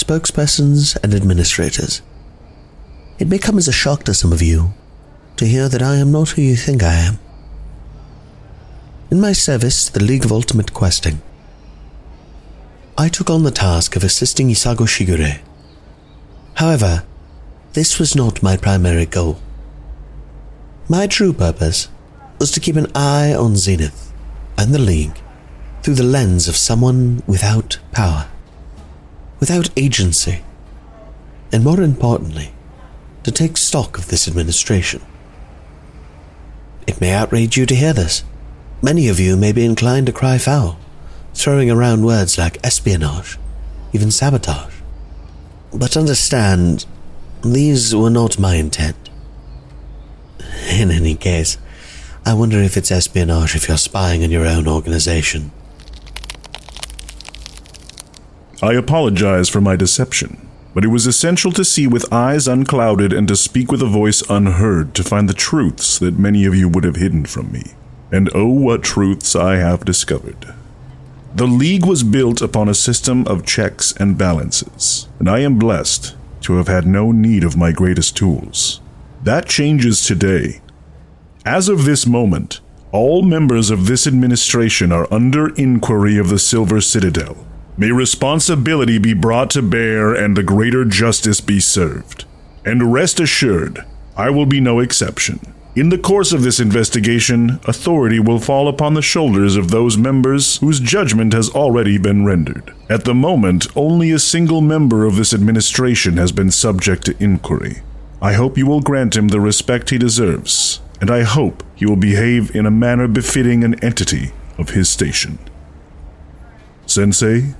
spokespersons and administrators. It may come as a shock to some of you to hear that I am not who you think I am. In my service to the League of Ultimate Questing, I took on the task of assisting Isago Shigure. However, this was not my primary goal. My true purpose was to keep an eye on Zenith and the League through the lens of someone without power, without agency, and more importantly, to take stock of this administration. It may outrage you to hear this. Many of you may be inclined to cry foul, throwing around words like espionage, even sabotage. But understand, these were not my intent. In any case, I wonder if it's espionage if you're spying on your own organization. I apologize for my deception, but it was essential to see with eyes unclouded and to speak with a voice unheard to find the truths that many of you would have hidden from me. And oh, what truths I have discovered. The League was built upon a system of checks and balances, and I am blessed to have had no need of my greatest tools. That changes today. As of this moment, all members of this administration are under inquiry of the Silver Citadel. May responsibility be brought to bear and the greater justice be served. And rest assured, I will be no exception. In the course of this investigation, authority will fall upon the shoulders of those members whose judgment has already been rendered. At the moment, only a single member of this administration has been subject to inquiry. I hope you will grant him the respect he deserves, and I hope he will behave in a manner befitting an entity of his station. Sensei?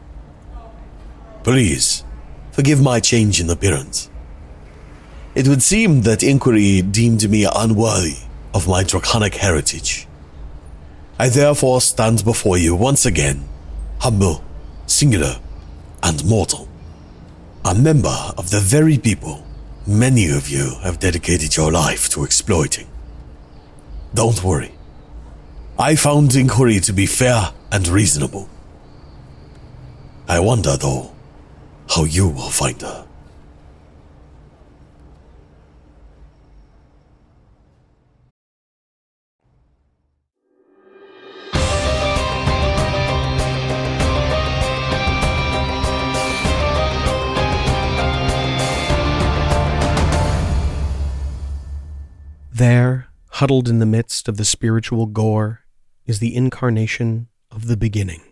Please, forgive my change in appearance. It would seem that inquiry deemed me unworthy of my draconic heritage. I therefore stand before you once again, humble, singular, and mortal. A member of the very people many of you have dedicated your life to exploiting. Don't worry. I found inquiry to be fair and reasonable. I wonder, though, how you will find her. There, huddled in the midst of the spiritual gore, is the incarnation of the beginning.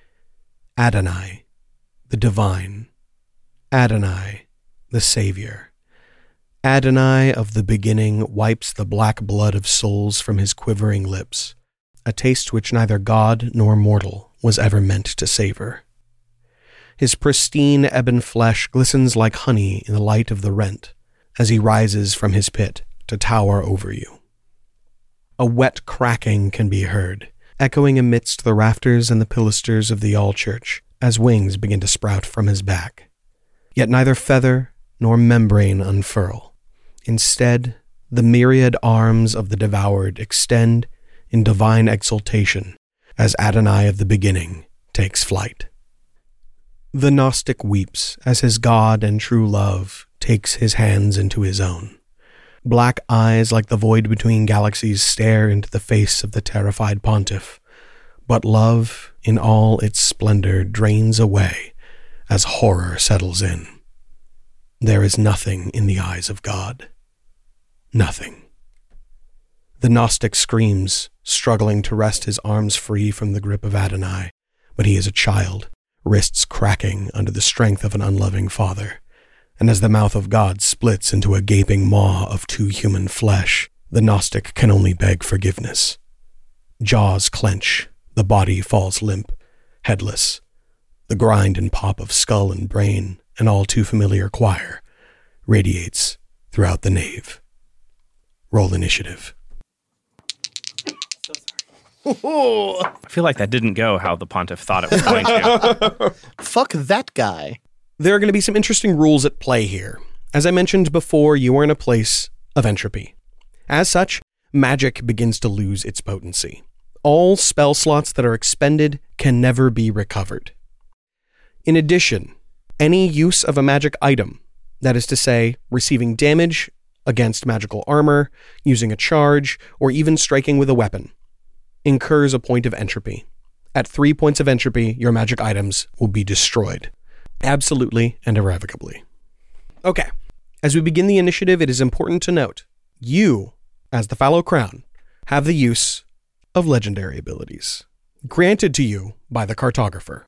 Adonai, the divine. Adonai, the Savior. Adonai of the beginning wipes the black blood of souls from his quivering lips, a taste which neither God nor mortal was ever meant to savor. His pristine ebon flesh glistens like honey in the light of the rent as he rises from his pit to tower over you. A wet cracking can be heard, echoing amidst the rafters and the pilasters of the all-church as wings begin to sprout from his back. Yet neither feather nor membrane unfurl. Instead, the myriad arms of the devoured extend in divine exultation as Adonai of the beginning takes flight. The Gnostic weeps as his God and true love takes his hands into his own. Black eyes like the void between galaxies stare into the face of the terrified pontiff, but love in all its splendor drains away as horror settles in. There is nothing in the eyes of God. Nothing. The Gnostic screams, struggling to wrest his arms free from the grip of Adonai, but he is a child, wrists cracking under the strength of an unloving father. And as the mouth of God splits into a gaping maw of too human flesh, the Gnostic can only beg forgiveness. Jaws clench, the body falls limp, headless. The grind and pop of skull and brain, an all too familiar choir, radiates throughout the nave. Roll initiative. I feel like that didn't go how the pontiff thought it was going to. Fuck that guy. There are going to be some interesting rules at play here. As I mentioned before, you are in a place of entropy. As such, magic begins to lose its potency. All spell slots that are expended can never be recovered. In addition, Any use of a magic item, that is to say, receiving damage against magical armor, using a charge, or even striking with a weapon, incurs a point of entropy. At 3 points of entropy, your magic items will be destroyed. Absolutely and irrevocably. Okay. As we begin the initiative, it is important to note, you, as the Fallow Crown, have the use of legendary abilities, granted to you by the cartographer.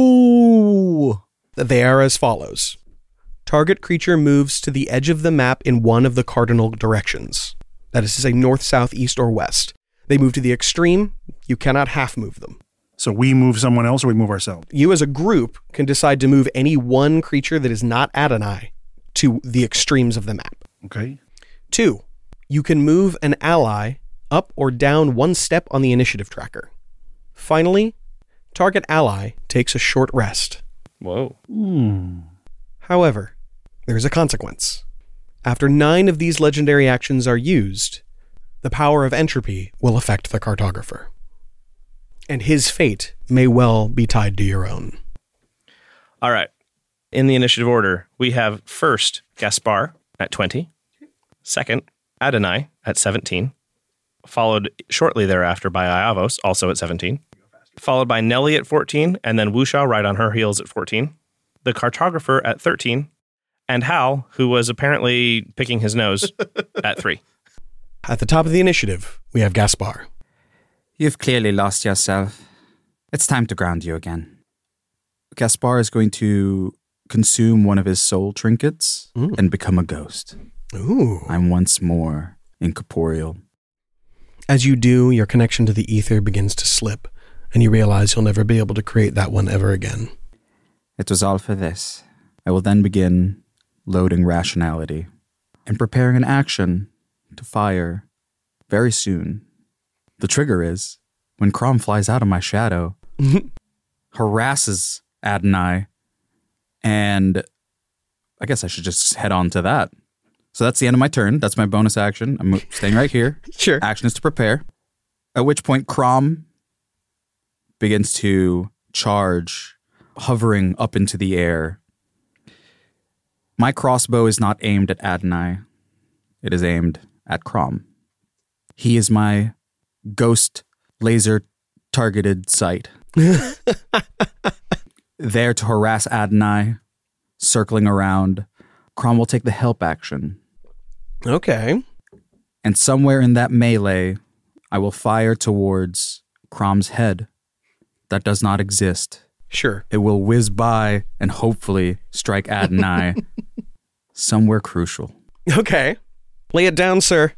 Yo! They are as follows. Target creature moves to the edge of the map in one of the cardinal directions. That is to say, north, south, east, or west. They move to the extreme. You cannot half move them. So we move someone else or we move ourselves? You as a group can decide to move any one creature that is not Adonai to the extremes of the map. Okay. 2, you can move an ally up or down one step on the initiative tracker. Finally, target ally takes a short rest. Whoa. However, there is a consequence. After 9 of these legendary actions are used, the power of entropy will affect the cartographer. And his fate may well be tied to your own. All right. In the initiative order, we have first Gaspar at 20, second Adonai at 17, followed shortly thereafter by Iavos, also at 17, followed by Nelly at 14, and then Wusha right on her heels at 14, the cartographer at 13, and Hal, who was apparently picking his nose, at 3. At the top of the initiative, we have Gaspar. You've clearly lost yourself. It's time to ground you again. Gaspar is going to consume one of his soul trinkets and become a ghost. Ooh. I'm once more incorporeal. As you do, your connection to the ether begins to slip, and you realize you'll never be able to create that one ever again. It was all for this. I will then begin loading rationality and preparing an action to fire very soon. The trigger is when Crom flies out of my shadow, harasses Adonai, and I guess I should just head on to that. So that's the end of my turn. That's my bonus action. I'm staying right here. Sure. Action is to prepare. At which point Crom begins to charge, hovering up into the air. My crossbow is not aimed at Adonai. It is aimed at Crom. He is my ghost laser targeted sight. There to harass Adonai, circling around. Crom will take the help action. Okay. And somewhere in that melee, I will fire towards Crom's head. That does not exist. Sure. It will whiz by and hopefully strike Adonai somewhere crucial. Okay. Lay it down, sir.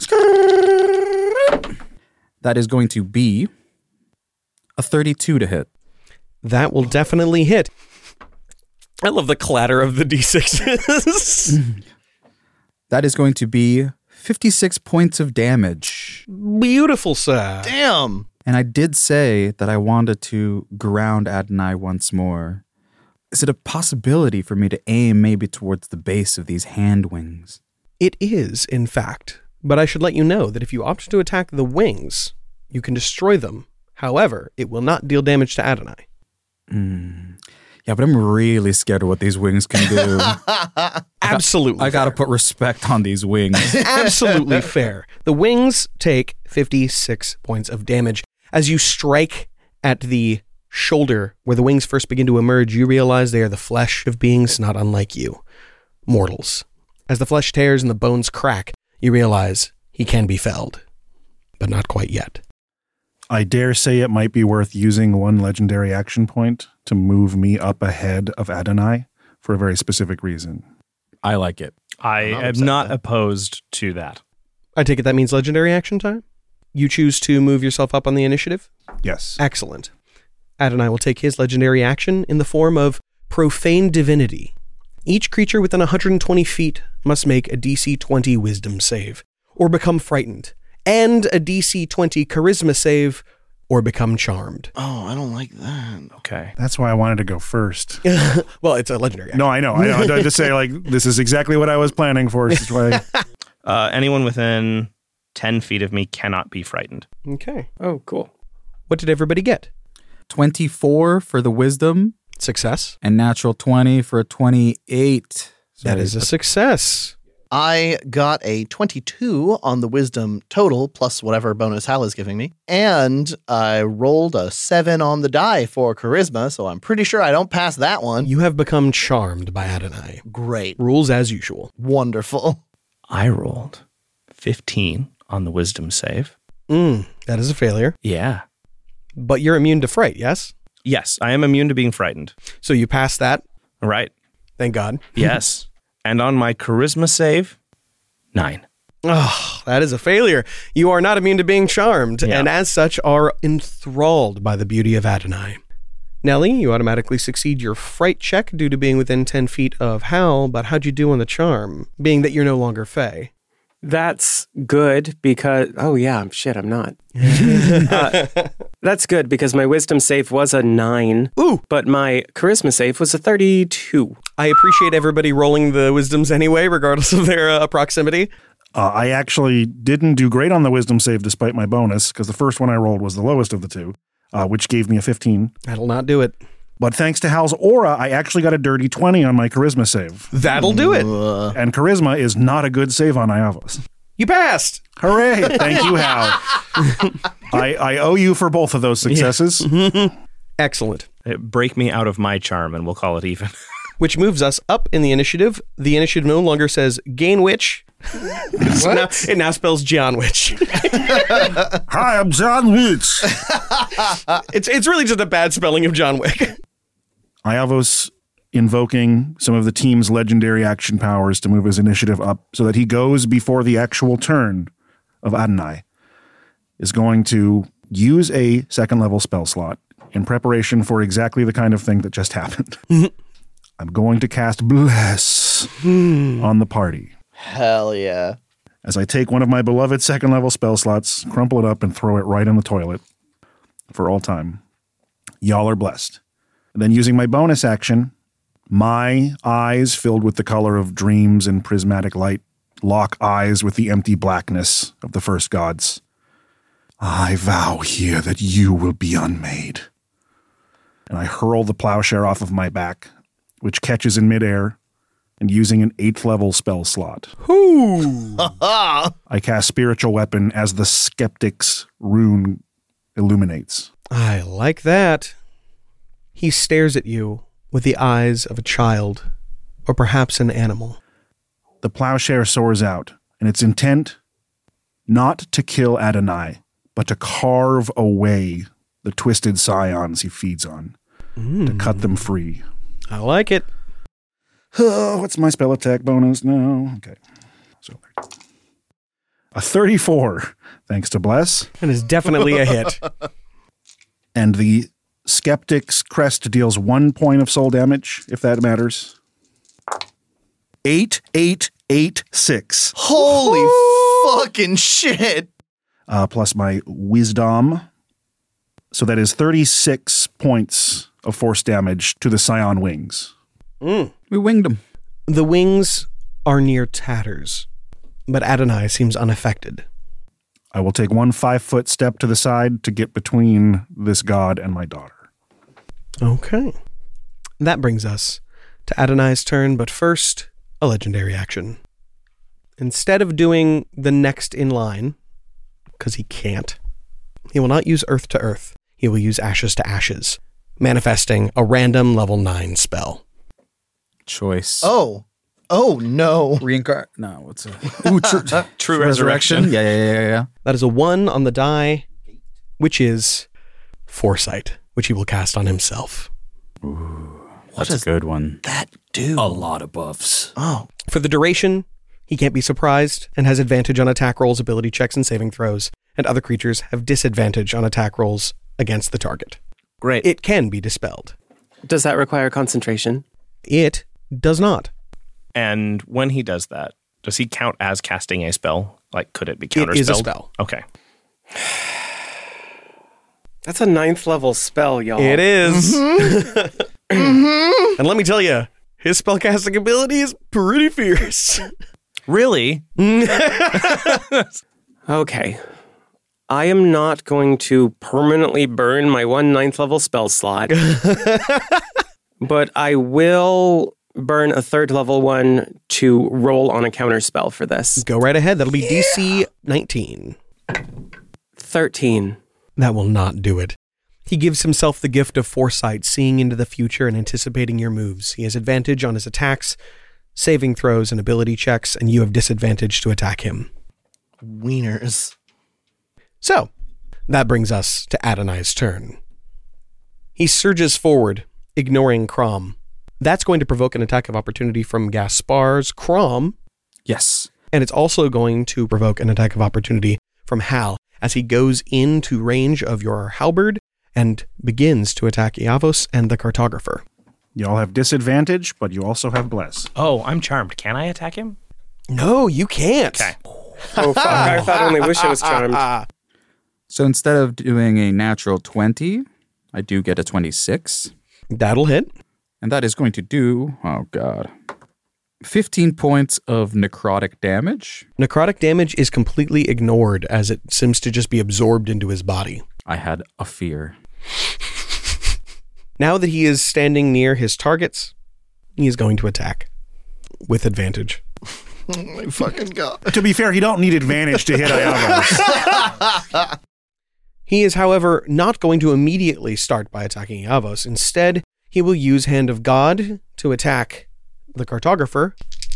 That is going to be a 32 to hit. That will definitely hit. I love the clatter of the D6s. That is going to be 56 points of damage. Beautiful, sir. Damn. And I did say that I wanted to ground Adonai once more. Is it a possibility for me to aim maybe towards the base of these hand wings? It is, in fact. But I should let you know that if you opt to attack the wings, you can destroy them. However, it will not deal damage to Adonai. Yeah, but I'm really scared of what these wings can do. Absolutely. I gotta put respect on these wings. Absolutely fair. The wings take 56 points of damage. As you strike at the shoulder where the wings first begin to emerge, you realize they are the flesh of beings not unlike you, mortals. As the flesh tears and the bones crack, you realize he can be felled, but not quite yet. I dare say it might be worth using one legendary action point to move me up ahead of Adonai for a very specific reason. I like it. I am not opposed to that. I take it that means legendary action time? You choose to move yourself up on the initiative? Yes. Excellent. Adonai will take his legendary action in the form of Profane Divinity. Each creature within 120 feet must make a DC 20 Wisdom save, or become frightened, and a DC 20 Charisma save, or become charmed. Oh, I don't like that. Okay. That's why I wanted to go first. Well, it's a legendary action. No, I know. I had to say, like, this is exactly what I was planning for. This is why Anyone within 10 feet of me cannot be frightened. Okay. Oh, cool. What did everybody get? 24 for the wisdom Success. And natural 20 for a 28. That is a success. I got a 22 on the wisdom total, plus whatever bonus Hal is giving me. And I rolled a 7 on the die for charisma, so I'm pretty sure I don't pass that one. You have become charmed by Adonai. Great. Rules as usual. Wonderful. I rolled 15 on the wisdom save. That is a failure. Yeah. But you're immune to fright, yes? Yes, I am immune to being frightened. So you passed that. Right. Thank God. Yes. And on my charisma save, 9. Oh, that is a failure. You are not immune to being charmed, Yeah. and as such are enthralled by the beauty of Adonai. Nellie, you automatically succeed your fright check due to being within 10 feet of Hal, but how'd you do on the charm, being that you're no longer Fey? That's good because... Oh, yeah. Shit, I'm not. That's good because my wisdom save was a 9. Ooh. But my charisma save was a 32. I appreciate everybody rolling the wisdoms anyway, regardless of their proximity. I actually didn't do great on the wisdom save despite my bonus, because the first one I rolled was the lowest of the two, which gave me a 15. That'll not do it. But thanks to Hal's aura, I actually got a dirty 20 on my charisma save. That'll do it. And charisma is not a good save on Iavos. You passed. Hooray! Thank you, Hal. I owe you for both of those successes. Excellent. Break me out of my charm and we'll call it even. Which moves us up in the initiative. The initiative no longer says Gain Witch. It now spells John Witch. Hi, I'm John Witch. It's really just a bad spelling of John Wick. Iavos invoking some of the team's legendary action powers to move his initiative up so that he goes before the actual turn of Adonai, is going to use a second level spell slot in preparation for exactly the kind of thing that just happened. I'm going to cast Bless on the party. Hell yeah. As I take one of my beloved second level spell slots, crumple it up, and throw it right in the toilet for all time. Y'all are blessed. And then using my bonus action, my eyes filled with the color of dreams and prismatic light lock eyes with the empty blackness of the first gods. I vow here that you will be unmade. And I hurl the plowshare off of my back, which catches in midair, and using an 8th level spell slot. I cast Spiritual Weapon as the Skeptic's rune illuminates. I like that. He stares at you with the eyes of a child, or perhaps an animal. The plowshare soars out, and its intent, not to kill Adonai, but to carve away the twisted scions he feeds on, to cut them free. I like it. Oh, what's my spell attack bonus now? Okay. So a 34, thanks to Bless. That is definitely a hit. And the Skeptic's crest deals 1 point of soul damage, if that matters. 8, 8, 8, 6. Holy fucking shit. Plus my wisdom. So that is 36 points of force damage to the scion wings. We winged him. The wings are near tatters, but Adonai seems unaffected. I will take 1 5-foot step to the side to get between this god and my daughter. Okay. That brings us to Adonai's turn, but first, a legendary action. Instead of doing the next in line, because he can't, he will not use Earth to Earth. He will use Ashes to Ashes, manifesting a random level 9 spell. Choice. Oh no. Reincarnate. No, what's a... True resurrection. Yeah. That is a 1 on the die, which is Foresight, which he will cast on himself. That's a good one. That do? A lot of buffs. Oh. For the duration, he can't be surprised and has advantage on attack rolls, ability checks, and saving throws, and other creatures have disadvantage on attack rolls against the target. Great. It can be dispelled. Does that require concentration? It does not. And when he does that, does he count as casting a spell? Like, could it be counterspelled? It is a spell. Okay. That's a 9th level spell, y'all. It is. And let me tell you, his spellcasting ability is pretty fierce. Really? Okay. I am not going to permanently burn my 1 9th level spell slot. But I will burn a third level one to roll on a counter spell for this. Go right ahead. That'll be DC 19. 13. That will not do it. He gives himself the gift of foresight, seeing into the future and anticipating your moves. He has advantage on his attacks, saving throws, and ability checks, and you have disadvantage to attack him. Wieners. So, that brings us to Adonai's turn. He surges forward, ignoring Crom. That's going to provoke an attack of opportunity from Gaspar's Crom, Yes. and it's also going to provoke an attack of opportunity from Hal as he goes into range of your halberd and begins to attack Iavos and the cartographer. Y'all have disadvantage, but you also have bless. Oh, I'm charmed. Can I attack him? No, you can't. Okay. Oh, fuck. I thought only Wisha was charmed. So instead of doing a natural 20, I do get a 26. That'll hit. And that is going to do, 15 points of necrotic damage. Necrotic damage is completely ignored as it seems to just be absorbed into his body. I had a fear. Now that he is standing near his targets, he is going to attack with advantage. Oh my fucking God. To be fair, he don't need advantage to hit Iavos. He is, however, not going to immediately start by attacking Iavos. Instead, he will use Hand of God to attack the cartographer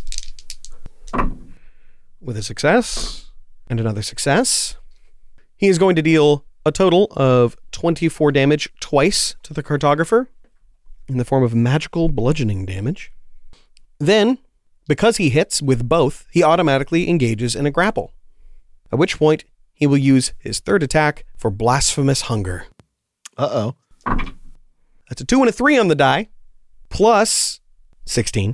with a success and another success. He is going to deal a total of 24 damage twice to the cartographer in the form of magical bludgeoning damage. Then, because he hits with both, he automatically engages in a grapple, at which point he will use his third attack for Blasphemous Hunger. Uh-oh. That's a 2 and a 3 on the die, plus 16.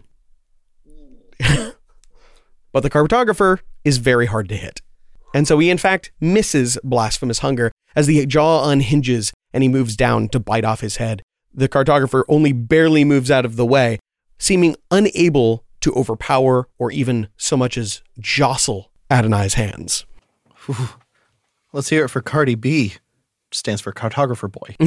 But the cartographer is very hard to hit. And so he, in fact, misses Blasphemous Hunger as the jaw unhinges and he moves down to bite off his head. The cartographer only barely moves out of the way, seeming unable to overpower or even so much as jostle Adonai's hands. Let's hear it for Cardi B. Stands for Cartographer Boy.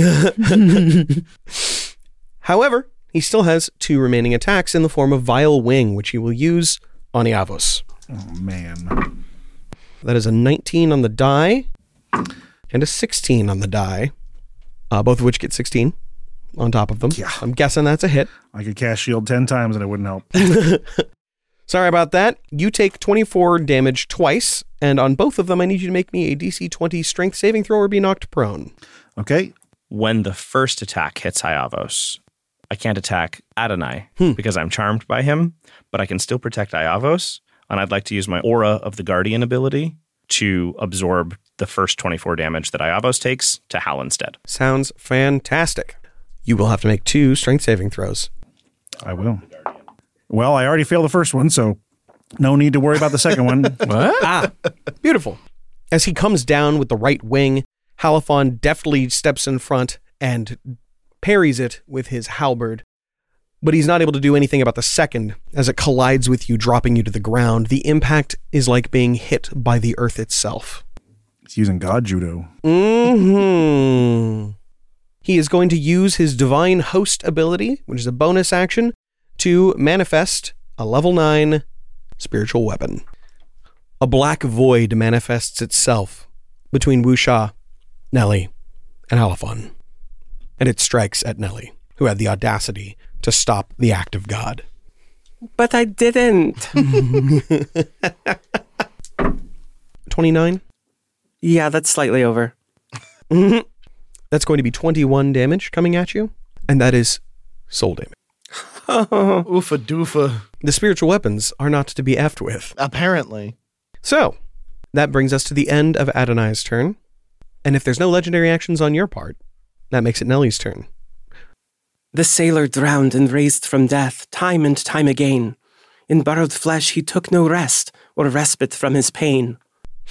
However, he still has 2 remaining attacks in the form of Vile Wing, which he will use on Iavos. Oh, man. That is a 19 on the die and a 16 on the die, both of which get 16 on top of them. Yeah. I'm guessing that's a hit. I could cast shield 10 times and it wouldn't help. Sorry about that. You take 24 damage twice, and on both of them, I need you to make me a DC 20 strength saving throw or be knocked prone. Okay. When the first attack hits Iavos, I can't attack Adonai because I'm charmed by him, but I can still protect Iavos, and I'd like to use my Aura of the Guardian ability to absorb the first 24 damage that Iavos takes to Hal instead. Sounds fantastic. You will have to make 2 strength saving throws. I will. Well, I already failed the first one, so no need to worry about the second one. What? Beautiful. As he comes down with the right wing, Halifon deftly steps in front and parries it with his halberd. But he's not able to do anything about the second as it collides with you, dropping you to the ground. The impact is like being hit by the earth itself. He's using God Judo. Mm-hmm. He is going to use his Divine Host ability, which is a bonus action, to manifest a level 9 spiritual weapon. A black void manifests itself between Wusha, Nelly, and Halifon. And it strikes at Nelly, who had the audacity to stop the act of God. But I didn't. 29? Yeah, that's slightly over. That's going to be 21 damage coming at you, and that is soul damage. Oofa doofa. The spiritual weapons are not to be effed with. Apparently. So, that brings us to the end of Adonai's turn. And if there's no legendary actions on your part, that makes it Nelly's turn. The sailor drowned and raised from death time and time again. In borrowed flesh he took no rest or respite from his pain.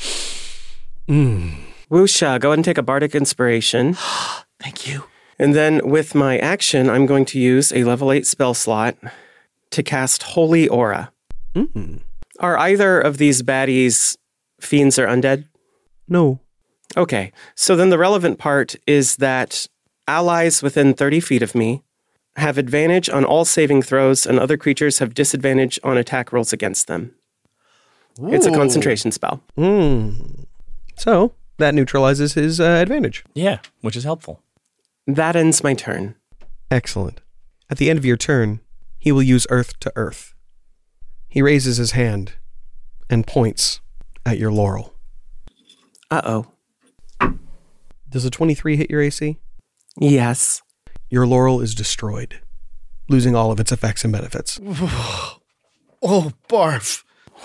Wusha, go ahead and take a bardic inspiration. Thank you. And then with my action, I'm going to use a level 8 spell slot to cast Holy Aura. Are either of these baddies fiends or undead? No. Okay, so then the relevant part is that allies within 30 feet of me have advantage on all saving throws, and other creatures have disadvantage on attack rolls against them. Ooh. It's a concentration spell. So that neutralizes his advantage. Yeah, which is helpful. That ends my turn. Excellent. At the end of your turn, he will use Earth to Earth. He raises his hand and points at your laurel. Uh-oh. Does a 23 hit your AC? Yes. Your laurel is destroyed, losing all of its effects and benefits. Oh, barf.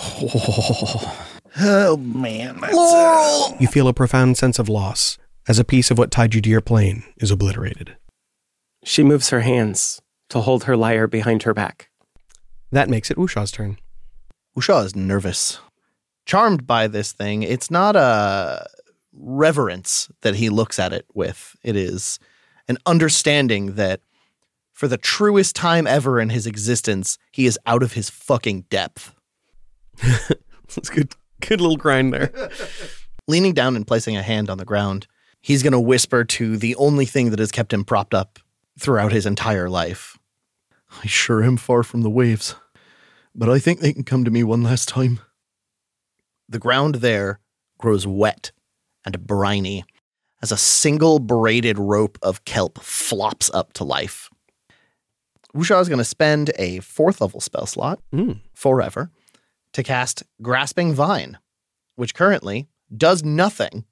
Oh, man. Laurel! You feel a profound sense of loss as a piece of what tied you to your plane is obliterated. She moves her hands to hold her lyre behind her back. That makes it Wushaw's turn. Wushaw is nervous. Charmed by this thing, it's not a reverence that he looks at it with. It is an understanding that for the truest time ever in his existence, he is out of his fucking depth. That's good. Good little grind there. Leaning down and placing a hand on the ground, he's going to whisper to the only thing that has kept him propped up throughout his entire life. I sure am far from the waves, but I think they can come to me one last time. The ground there grows wet and briny as a single braided rope of kelp flops up to life. Wushaw is going to spend a 4th level spell slot forever to cast Grasping Vine, which currently does nothing.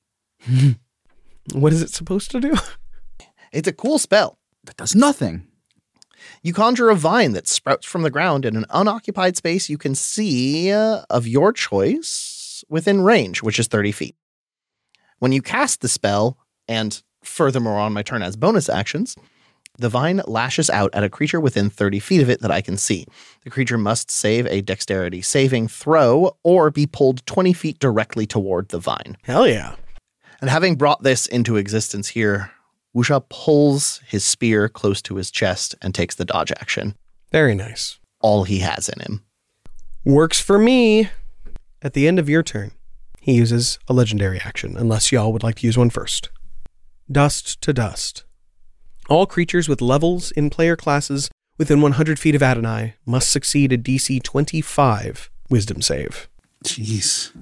What is it supposed to do? It's a cool spell. That does nothing. You conjure a vine that sprouts from the ground in an unoccupied space you can see of your choice within range, which is 30 feet. When you cast the spell, and furthermore on my turn as bonus actions, the vine lashes out at a creature within 30 feet of it that I can see. The creature must save a dexterity saving throw or be pulled 20 feet directly toward the vine. Hell yeah. And having brought this into existence here, Wushaw pulls his spear close to his chest and takes the dodge action. Very nice. All he has in him. Works for me. At the end of your turn, he uses a legendary action, unless y'all would like to use one first. Dust to dust. All creatures with levels in player classes within 100 feet of Adonai must succeed a DC 25 wisdom save. Jeez.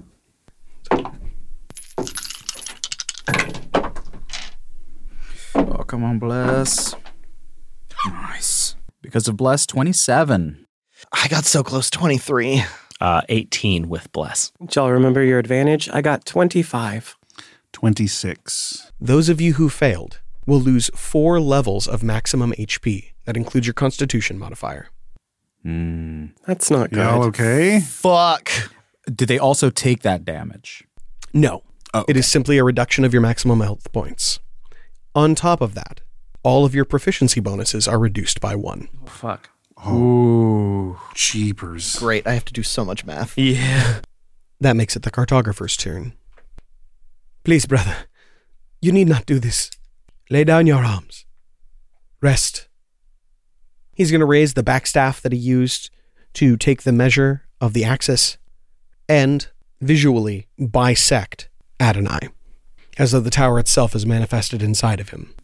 Oh, come on, Bless. Nice. Because of Bless, 27. I got so close, 23. 18 with Bless. Did y'all remember your advantage? I got 25. 26. Those of you who failed will lose 4 levels of maximum HP. That includes your Constitution modifier. That's not good. Y'all okay? Fuck. Did they also take that damage? No. Oh, It is simply a reduction of your maximum health points. On top of that, all of your proficiency bonuses are reduced by 1. Oh, fuck. Ooh. Jeepers. Great, I have to do so much math. Yeah. That makes it the cartographer's turn. Please, brother, you need not do this. Lay down your arms. Rest. He's going to raise the backstaff that he used to take the measure of the axis and visually bisect Adonai, as though the tower itself is manifested inside of him.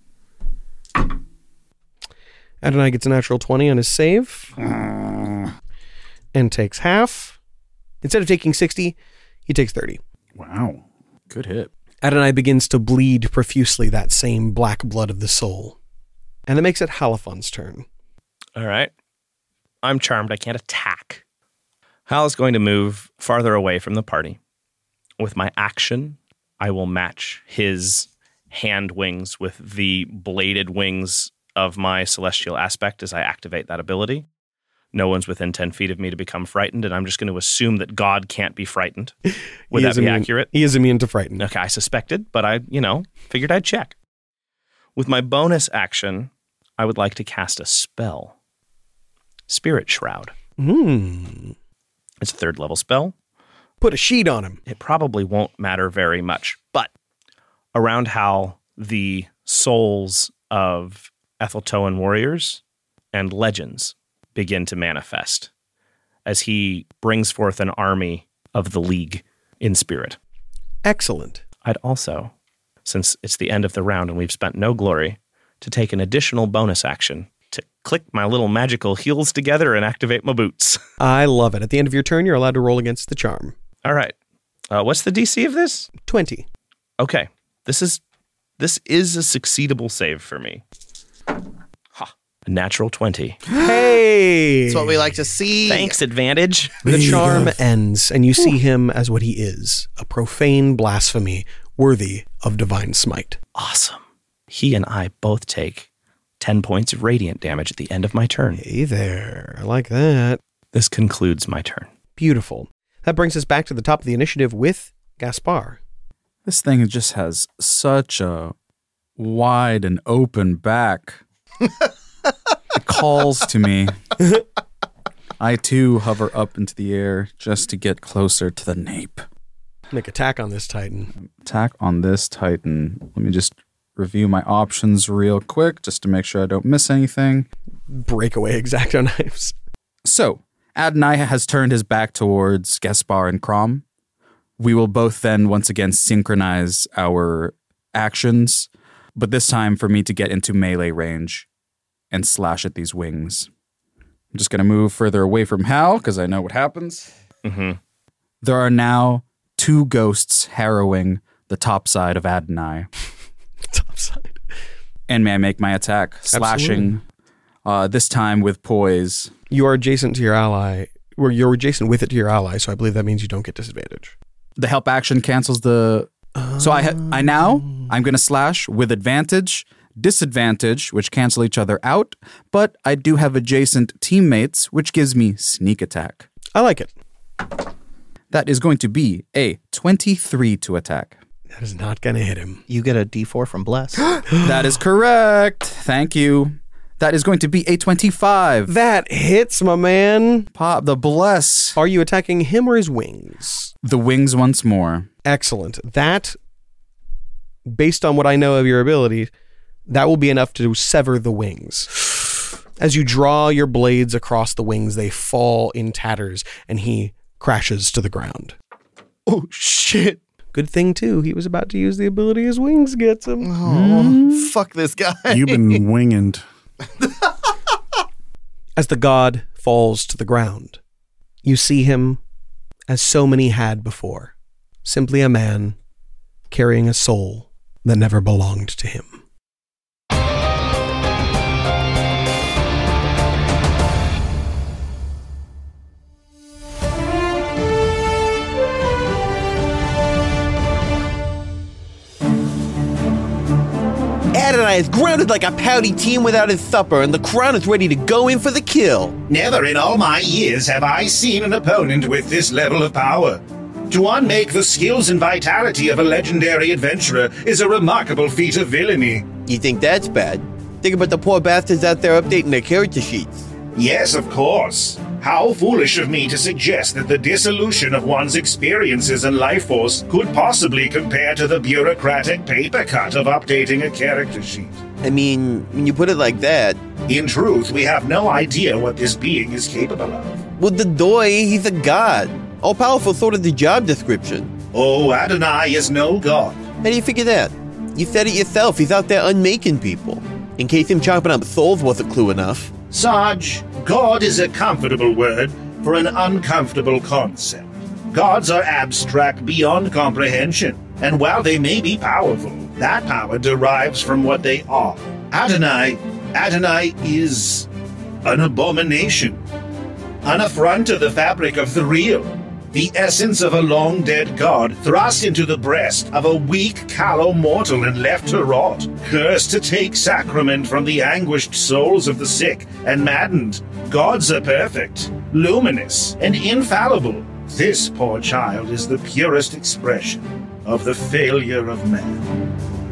Adonai gets a natural 20 on his save and takes half. Instead of taking 60, he takes 30. Wow. Good hit. Adonai begins to bleed profusely that same black blood of the soul. And it makes it Halafon's turn. All right. I'm charmed. I can't attack. Hal is going to move farther away from the party. With my action, I will match his hand wings with the bladed wings of my celestial aspect as I activate that ability. No one's within 10 feet of me to become frightened, and I'm just going to assume that God can't be frightened. Would that be accurate? He is immune to frighten. Okay, I suspected, but I, figured I'd check. With my bonus action, I would like to cast a spell. Spirit Shroud. It's a 3rd level spell. Put a sheet on him. It probably won't matter very much, but around how the souls of Etheltoan warriors and legends begin to manifest as he brings forth an army of the League in spirit. Excellent. I'd also, since it's the end of the round and we've spent no glory, to take an additional bonus action to click my little magical heels together and activate my boots. I love it. At the end of your turn, you're allowed to roll against the charm. All right. What's the DC of this? 20. Okay. This is a succeedable save for me. Ha. A natural 20. Hey! That's what we like to see. Thanks, advantage. The charm ends, and you see him as what he is, a profane blasphemy worthy of divine smite. Awesome. He and I both take 10 points of radiant damage at the end of my turn. Hey there. I like that. This concludes my turn. Beautiful. That brings us back to the top of the initiative with Gaspar. This thing just has such a wide and open back. It calls to me. I too hover up into the air just to get closer to the nape. Make attack on this Titan. Attack on this Titan. Let me just review my options real quick just to make sure I don't miss anything. Breakaway X-Acto knives. So, Adonai has turned his back towards Gaspar and Crom. We will both then once again synchronize our actions, but this time for me to get into melee range and slash at these wings. I'm just going to move further away from Hal because I know what happens. Mm-hmm. There are now 2 ghosts harrowing the top side of Adonai. Top side. And may I make my attack? Slashing, this time with poise. You are adjacent to your ally, or you're adjacent with it to your ally, so I believe that means you don't get disadvantage. The help action cancels the... So I'm going to slash with advantage, disadvantage, which cancel each other out, but I do have adjacent teammates, which gives me sneak attack. I like it. That is going to be a 23 to attack. That is not going to hit him. You get a D4 from Bless. That is correct. Thank you. That is going to be a 25. That hits, my man. Pop the bless. Are you attacking him or his wings? The wings once more. Excellent. That, based on what I know of your ability, that will be enough to sever the wings. As you draw your blades across the wings, they fall in tatters, and he crashes to the ground. Oh, shit. Good thing, too, he was about to use the ability his wings gets him. Oh, fuck this guy. You've been winging. As the god falls to the ground, you see him as so many had before, simply a man carrying a soul that never belonged to him. Adonai is grounded like a pouty team without his supper, and the crown is ready to go in for the kill. Never in all my years have I seen an opponent with this level of power. To unmake the skills and vitality of a legendary adventurer is a remarkable feat of villainy. You think that's bad? Think about the poor bastards out there updating their character sheets. Yes, of course. How foolish of me to suggest that the dissolution of one's experiences and life force could possibly compare to the bureaucratic paper cut of updating a character sheet. I mean, when you put it like that... In truth, we have no idea what this being is capable of. Well, the doy, he's a god. All-powerful sort of the job description. Oh, Adonai is no god. How do you figure that? You said it yourself, he's out there unmaking people. In case him chopping up souls wasn't clue enough. Sarge, God is a comfortable word for an uncomfortable concept. Gods are abstract beyond comprehension, and while they may be powerful, that power derives from what they are. Adonai is an abomination, an affront to the fabric of the real, the essence of a long-dead god thrust into the breast of a weak, callow mortal and left to rot, cursed to take sacrament from the anguished souls of the sick and maddened. Gods are perfect, luminous, and infallible. This poor child is the purest expression of the failure of man.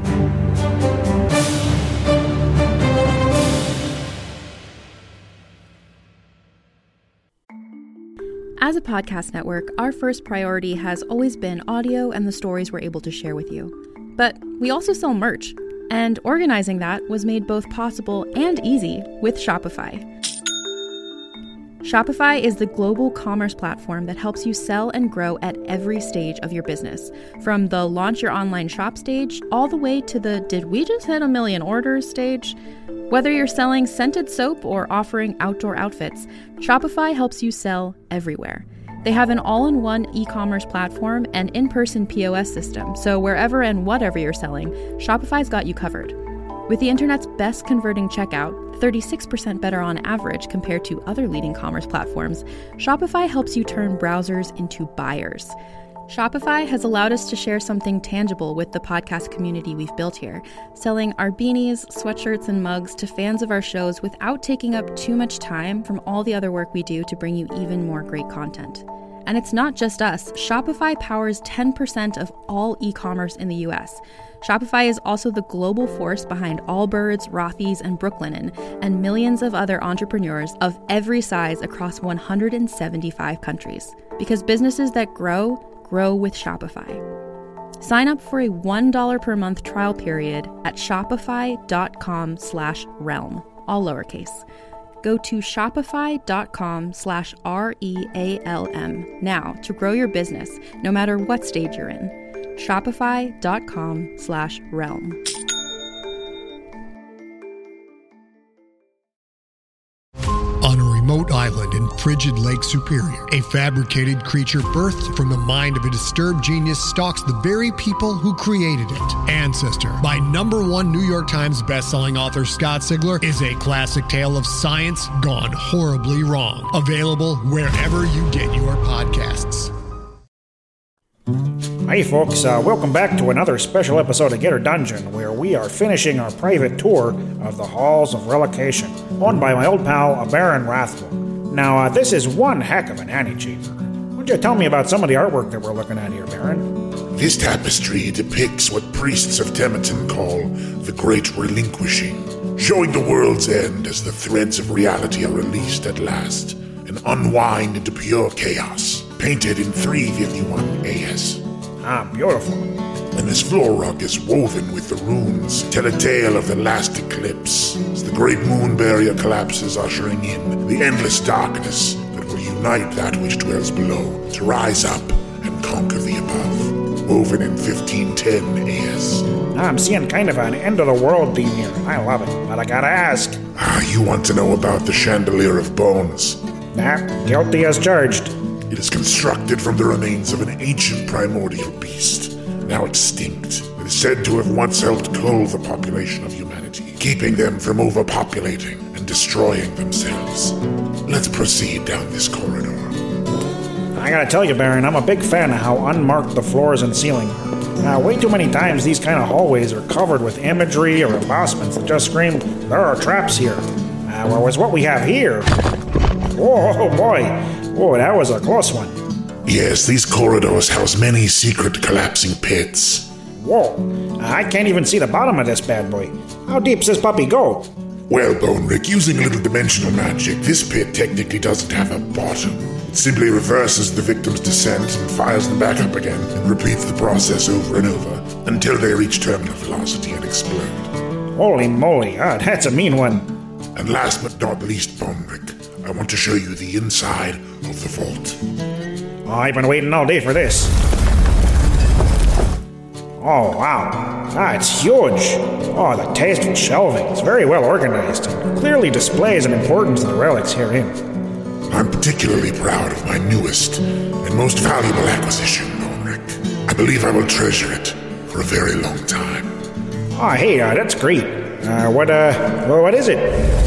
As a podcast network, our first priority has always been audio and the stories we're able to share with you. But we also sell merch, and organizing that was made both possible and easy with Shopify. Shopify is the global commerce platform that helps you sell and grow at every stage of your business. From the launch your online shop stage, all the way to the did we just hit 1 million orders stage? Whether you're selling scented soap or offering outdoor outfits, Shopify helps you sell everywhere. They have an all-in-one e-commerce platform and in-person POS system, so wherever and whatever you're selling, Shopify's got you covered. With the internet's best converting checkout, 36% better on average compared to other leading commerce platforms, Shopify helps you turn browsers into buyers. Shopify has allowed us to share something tangible with the podcast community we've built here, selling our beanies, sweatshirts, and mugs to fans of our shows without taking up too much time from all the other work we do to bring you even more great content. And it's not just us. Shopify powers 10% of all e-commerce in the US. Shopify is also the global force behind Allbirds, Rothy's, and Brooklinen, and millions of other entrepreneurs of every size across 175 countries. Because businesses that grow with Shopify. Sign up for a $1 per month trial period at shopify.com/realm, all lowercase. Go to shopify.com/REALM now to grow your business, no matter what stage you're in. Shopify.com/realm. On a remote island in frigid Lake Superior, a fabricated creature birthed from the mind of a disturbed genius stalks the very people who created it. Ancestor, by #1 New York Times bestselling author Scott Sigler, is a classic tale of science gone horribly wrong. Available wherever you get your podcasts. Hey folks, welcome back to another special episode of Get Her Dungeon, where we are finishing our private tour of the Halls of Relocation, owned by my old pal, Baron Rathbone. Now, this is one heck of an antechamber. Why don't you tell me about some of the artwork that we're looking at here, Baron? This tapestry depicts what priests of Temerton call the Great Relinquishing, showing the world's end as the threads of reality are released at last and unwind into pure chaos, painted in 351 AS. Ah, beautiful. And this floor rug is woven with the runes, tell a tale of the last eclipse, as the great moon barrier collapses, ushering in the endless darkness that will unite that which dwells below, to rise up and conquer the above. Woven in 1510 AS. I'm seeing kind of an end-of-the-world theme here. I love it, but I gotta ask. You want to know about the Chandelier of Bones? Guilty as charged. It is constructed from the remains of an ancient primordial beast, now extinct. It is said to have once helped cull the population of humanity, keeping them from overpopulating and destroying themselves. Let's proceed down this corridor. I gotta tell you, Baron, I'm a big fan of how unmarked the floors and ceiling are. Way too many times these kind of hallways are covered with imagery or embossments that just scream, there are traps here. Whereas what we have here... Oh boy! Oh, that was a close one. Yes, these corridors house many secret collapsing pits. Whoa, I can't even see the bottom of this bad boy. How deep's this puppy go? Well, Bone Rick, using a little dimensional magic, this pit technically doesn't have a bottom. It simply reverses the victim's descent and fires them back up again, and repeats the process over and over, until they reach terminal velocity and explode. Holy moly, that's a mean one. And last but not least, Bone Rick, I want to show you the inside of the vault. I've been waiting all day for this. Oh, wow. It's huge. Oh, the tasteful shelving is very well organized and clearly displays an importance of the relics herein. I'm particularly proud of my newest and most valuable acquisition, Bone Rick. I believe I will treasure it for a very long time. Oh, hey, that's great. What is it?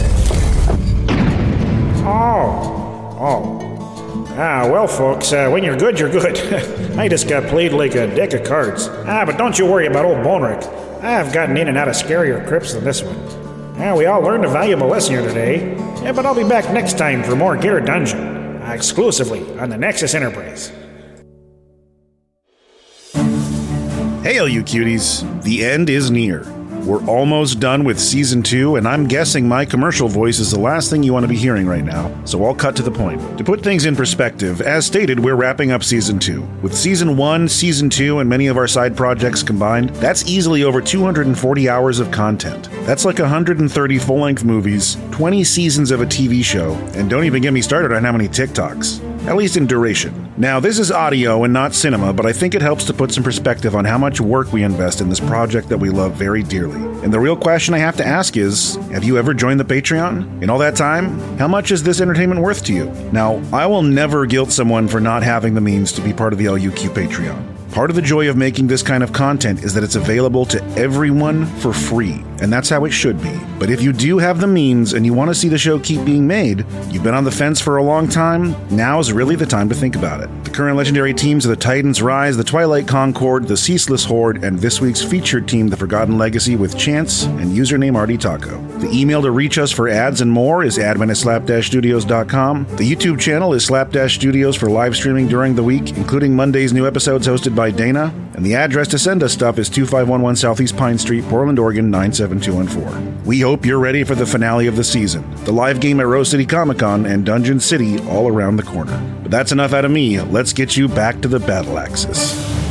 Well, folks, when you're good, you're good. I just got played like a deck of cards. But don't you worry about old Bone Rick. I've gotten in and out of scarier crypts than this one. We all learned a valuable lesson here today. But I'll be back next time for more Get Her Dungeon, exclusively on the Nexus Enterprise. Hey, all you cuties. The end is near. We're almost done with Season 2, and I'm guessing my commercial voice is the last thing you want to be hearing right now, so I'll cut to the point. To put things in perspective, as stated, we're wrapping up Season 2. With Season 1, Season 2, and many of our side projects combined, that's easily over 240 hours of content. That's like 130 full-length movies, 20 seasons of a TV show, and don't even get me started on how many TikToks. At least in duration. Now, this is audio and not cinema, but I think it helps to put some perspective on how much work we invest in this project that we love very dearly. And the real question I have to ask is, have you ever joined the Patreon? In all that time, how much is this entertainment worth to you? Now, I will never guilt someone for not having the means to be part of the LUQ Patreon. Part of the joy of making this kind of content is that it's available to everyone for free, and that's how it should be. But if you do have the means and you want to see the show keep being made, you've been on the fence for a long time, now is really the time to think about it. The current legendary teams are the Titans Rise, the Twilight Concord, the Ceaseless Horde, and this week's featured team, the Forgotten Legacy, with Chance and username Artie Taco. The email to reach us for ads and more is admin@slap-studios.com. The YouTube channel is Slap-Studios for live streaming during the week, including Monday's new episodes hosted by Dana, and the address to send us stuff is 2511 Southeast Pine Street, Portland, Oregon 97214. We hope you're ready for the finale of the season, the live game at Rose City Comic Con and Dungeon City all around the corner. But that's enough out of me. Let's get you back to the battle axis.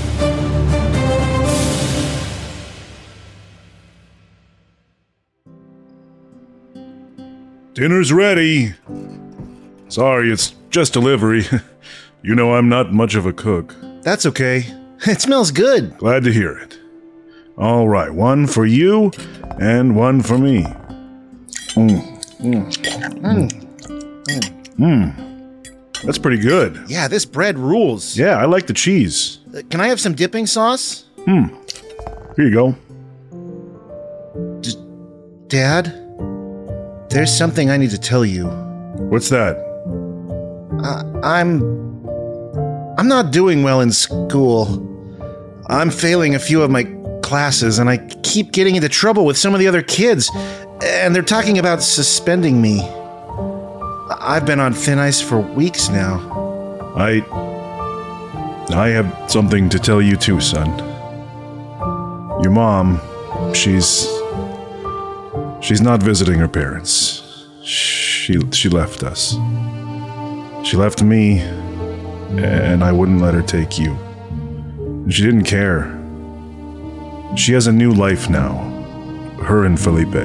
Dinner's ready. Sorry, it's just delivery. You know I'm not much of a cook. That's okay. It smells good. Glad to hear it. All right, one for you and one for me. That's pretty good. Yeah, this bread rules. Yeah, I like the cheese. Can I have some dipping sauce? Here you go. Dad, there's something I need to tell you. What's that? I'm not doing well in school. I'm failing a few of my classes, and I keep getting into trouble with some of the other kids, and they're talking about suspending me. I've been on thin ice for weeks now. I have something to tell you too, son. Your mom, she's not visiting her parents. She left us. She left me, and I wouldn't let her take you. She didn't care. She has a new life now, her and Felipe.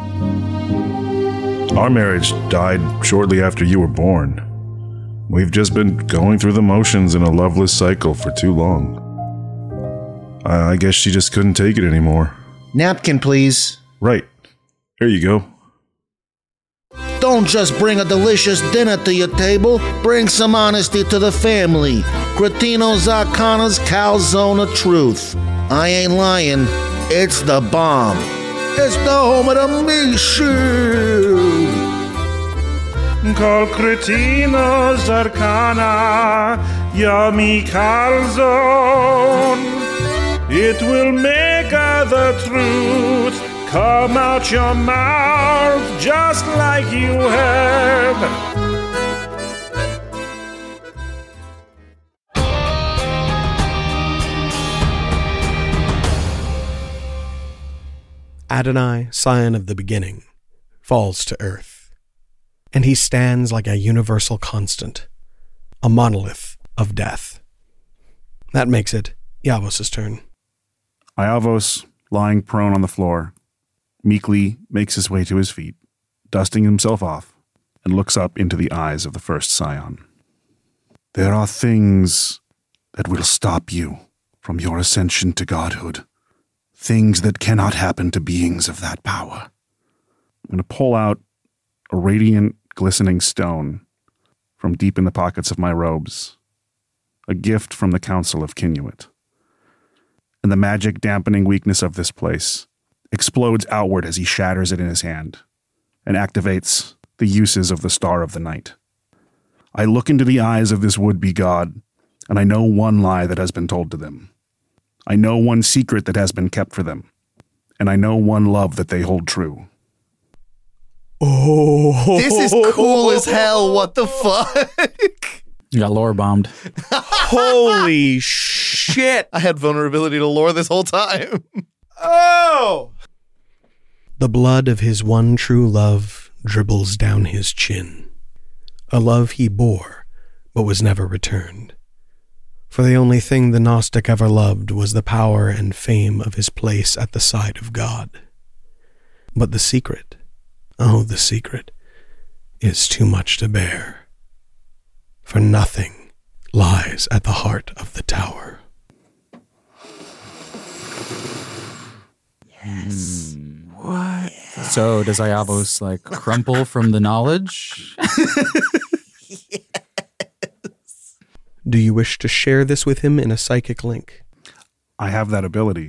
Our marriage died shortly after you were born. We've just been going through the motions in a loveless cycle for too long. I guess she just couldn't take it anymore. Napkin, please. Right. Here you go. Don't just bring a delicious dinner to your table, bring some honesty to the family. Cretino's Arcana's calzone of truth. I ain't lying, it's the bomb. It's the home of the Mishu. Call Cretino's Arcana, yummy calzone. It will make the truth come out your mouth just like you heard. Adonai, scion of the beginning, falls to earth, and he stands like a universal constant, a monolith of death. That makes it Iavos' turn. Iavos, lying prone on the floor, meekly makes his way to his feet, dusting himself off, and looks up into the eyes of the first scion. There are things that will stop you from your ascension to godhood. Things that cannot happen to beings of that power. I'm going to pull out a radiant, glistening stone from deep in the pockets of my robes, a gift from the Council of Kinuit. And the magic dampening weakness of this place explodes outward as he shatters it in his hand and activates the uses of the Star of the Night. I look into the eyes of this would-be god, and I know one lie that has been told to them. I know one secret that has been kept for them, and I know one love that they hold true. Oh, this is cool as hell. What the fuck? You got lore bombed. Holy shit. I had vulnerability to lore this whole time. Oh! The blood of his one true love dribbles down his chin, a love he bore but was never returned. For the only thing the Gnostic ever loved was the power and fame of his place at the side of God. But the secret, oh, the secret, is too much to bear, for nothing lies at the heart of the tower. Yes. What? So does Iavos crumple from the knowledge? Do you wish to share this with him in a psychic link? I have that ability.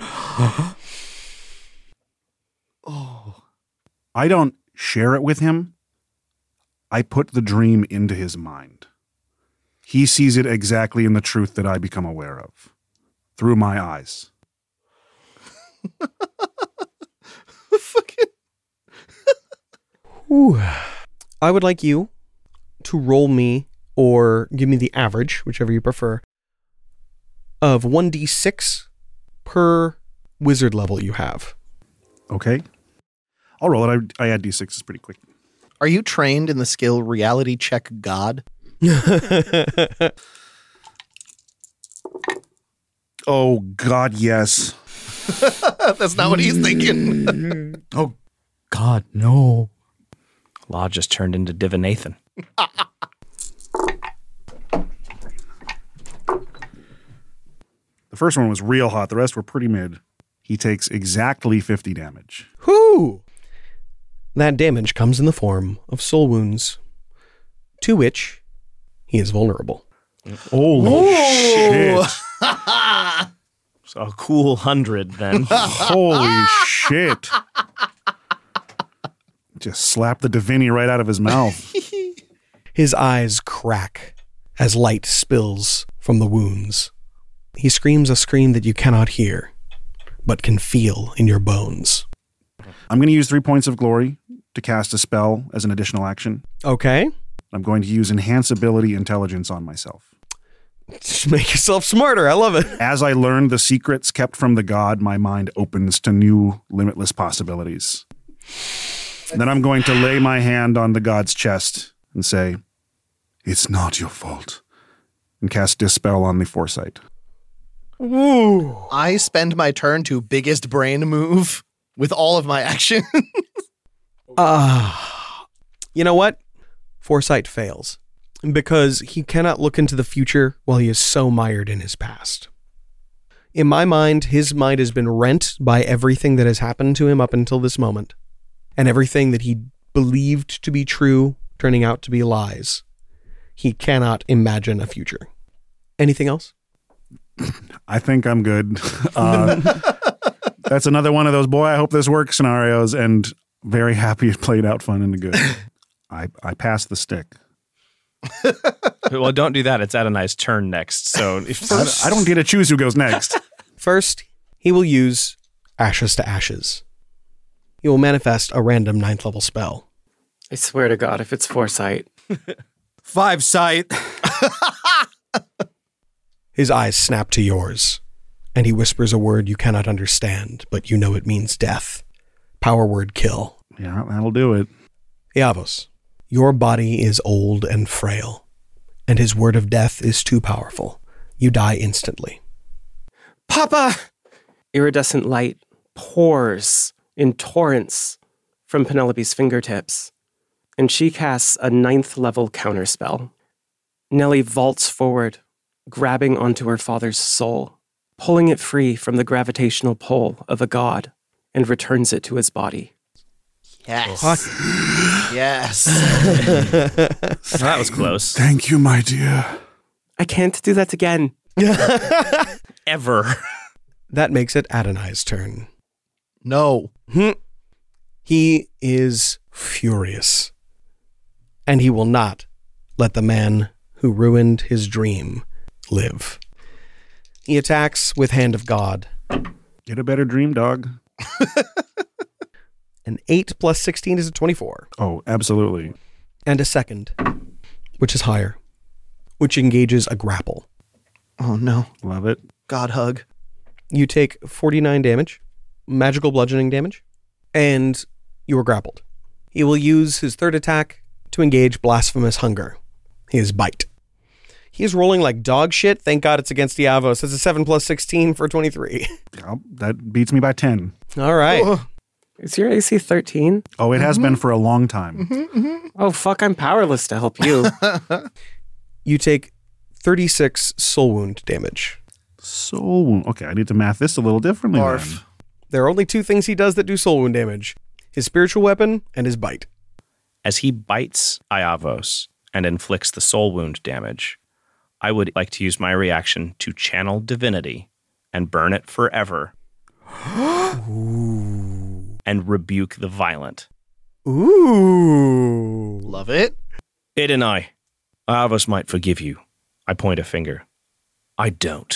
I don't share it with him. I put the dream into his mind. He sees it exactly in the truth that I become aware of, through my eyes. I would like you to roll me, or give me the average, whichever you prefer, of 1d6 per wizard level you have. Okay. I'll roll it. I add d6s pretty quick. Are you trained in the skill Reality Check God? Oh, God, yes. That's not what he's thinking. Oh, God, no. Law just turned into Divinathan. The first one was real hot. The rest were pretty mid. He takes exactly 50 damage. Whoo! That damage comes in the form of soul wounds, to which he is vulnerable. Holy shit. So a cool 100 then. Holy shit. Just slapped the Divini right out of his mouth. His eyes crack as light spills from the wounds. He screams a scream that you cannot hear, but can feel in your bones. I'm going to use 3 points of glory to cast a spell as an additional action. Okay. I'm going to use Enhance Ability Intelligence on myself. Just make yourself smarter. I love it. As I learn the secrets kept from the god, my mind opens to new, limitless possibilities. And then I'm going to lay my hand on the god's chest and say, "It's not your fault," and cast Dispel on the Foresight. Ooh. I spend my turn to biggest brain move with all of my action. You know what? Foresight fails because he cannot look into the future while he is so mired in his past. In my mind, his mind has been rent by everything that has happened to him up until this moment, and everything that he believed to be true turning out to be lies. He cannot imagine a future. Anything else? I think I'm good. That's another one of those, boy, I hope this works scenarios, and very happy it played out fun and good. I passed the stick. Well, don't do that. It's Adonai's turn next. So I don't get to choose who goes next. First, he will use Ashes to Ashes. He will manifest a random 9th level spell. I swear to God, if it's Foresight. 5 sight. His eyes snap to yours, and he whispers a word you cannot understand, but you know it means death. Power word kill. Yeah, that'll do it. Iavos, your body is old and frail, and his word of death is too powerful. You die instantly. Papa! Iridescent light pours in torrents from Penelope's fingertips, and she casts a 9th level counterspell. Nellie vaults forward, grabbing onto her father's soul, pulling it free from the gravitational pull of a god, and returns it to his body. Yes. Yes. That was close. Thank you, my dear. I can't do that again. Ever. That makes it Adonai's turn. No. He is furious, and he will not let the man who ruined his dream live. He attacks with Hand of God. Get a better dream, dog. An 8 plus 16 is a 24. Oh, absolutely. And a second, which is higher, which engages a grapple. Oh, no. Love it. God hug. You take 49 damage, magical bludgeoning damage, and you are grappled. He will use his third attack to engage Blasphemous Hunger, his bite. He is rolling like dog shit. Thank God it's against Iavos. That's a 7 plus 16 for 23. Oh, that beats me by 10. All right. Oh. Is your AC 13? Oh, it has been for a long time. Oh, fuck, I'm powerless to help you. You take 36 soul wound damage. Soul wound. Okay, I need to math this a little differently then. There are only two things he does that do soul wound damage. His spiritual weapon and his bite. As he bites Iavos and inflicts the soul wound damage, I would like to use my reaction to channel divinity and burn it forever. And rebuke the violent. Ooh. Love it. Adonai, Iavos might forgive you. I point a finger. I don't.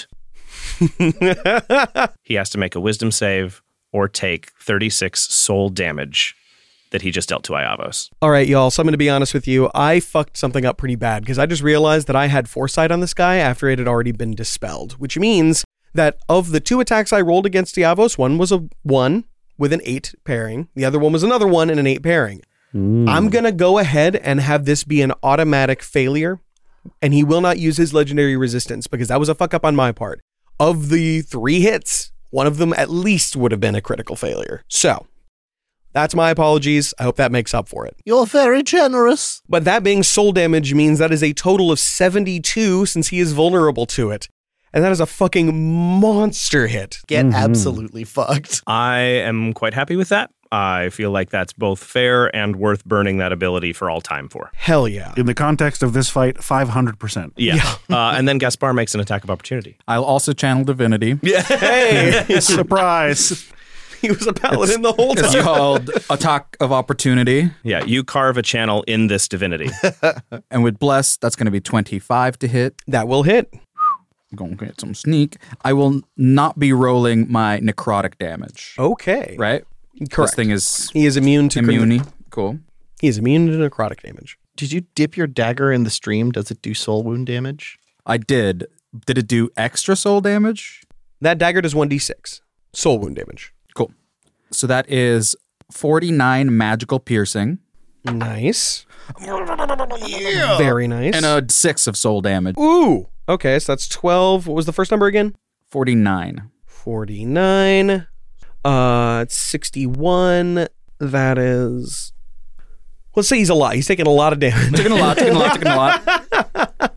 He has to make a wisdom save or take 36 soul damage that he just dealt to Iavos. All right, y'all. So I'm going to be honest with you. I fucked something up pretty bad because I just realized that I had foresight on this guy after it had already been dispelled, which means that of the 2 attacks I rolled against Iavos, one was a 1 with an 8 pairing. The other one was another 1 and an 8 pairing. I'm going to go ahead and have this be an automatic failure, and he will not use his legendary resistance because that was a fuck up on my part. Of the 3 hits, one of them at least would have been a critical failure. So that's my apologies. I hope that makes up for it. You're very generous. But that being soul damage means that is a total of 72 since he is vulnerable to it. And that is a fucking monster hit. Get absolutely fucked. I am quite happy with that. I feel like that's both fair and worth burning that ability for all time for. Hell yeah. In the context of this fight, 500%. Yeah. And then Gaspar makes an attack of opportunity. I'll also channel divinity. Yeah. Hey, Surprise. he was a paladin the whole It's time. called Attack of Opportunity. Yeah, you carve a channel in this divinity. And with Bless, that's going to be 25 to hit. That will hit. I'm going to get some sneak. I will not be rolling my necrotic damage. Okay. Right? Correct. This thing is He is immune to Cool. He is immune to necrotic damage. Did you dip your dagger in the stream? Does it do soul wound damage? I did. Did it do extra soul damage? That dagger does 1d6 soul wound damage. Cool. So that is 49 magical piercing. Nice. Very nice. And a 6 of soul damage. Ooh. Okay, so that's 12. What was the first number again? 49. 49. It's 61. That is... Let's say he's a lot. He's taking a lot of damage. Taking a lot.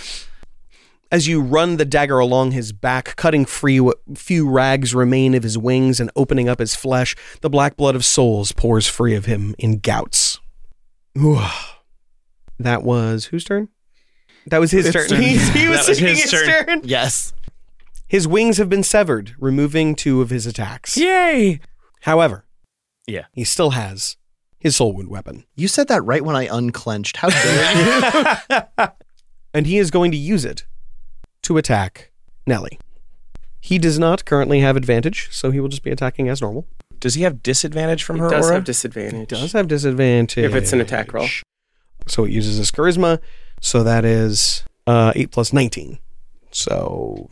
As you run the dagger along his back, cutting free what few rags remain of his wings and opening up his flesh, the black blood of souls pours free of him in gouts. Ooh. That was whose turn? That was his turn. He was taking his turn. Yes. His wings have been severed, removing 2 of his attacks. Yay! However, Yeah. he still has his soul wound weapon. You said that right when I unclenched. How dare you? And he is going to use it to attack Nelly. He does not currently have advantage, so he will just be attacking as normal. Does he have disadvantage from her It does aura? have disadvantage. Does have disadvantage. If it's an attack roll. So it uses his charisma. So that is 8 plus 19. So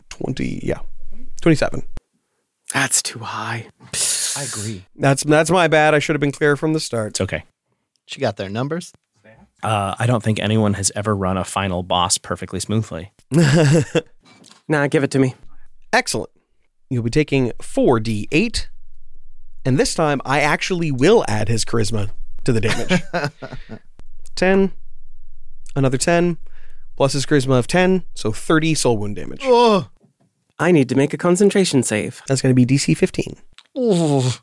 27. That's too high. I agree. That's my bad. I should have been clear from the start. It's okay. She got their numbers. I don't think anyone has ever run a final boss perfectly smoothly. Nah, give it to me. Excellent. You'll be taking 4d8. And this time, I actually will add his charisma to the damage. 10. Another 10. Plus his charisma of 10. So 30 soul wound damage. Oh. I need to make a concentration save. That's going to be DC 15. Oh.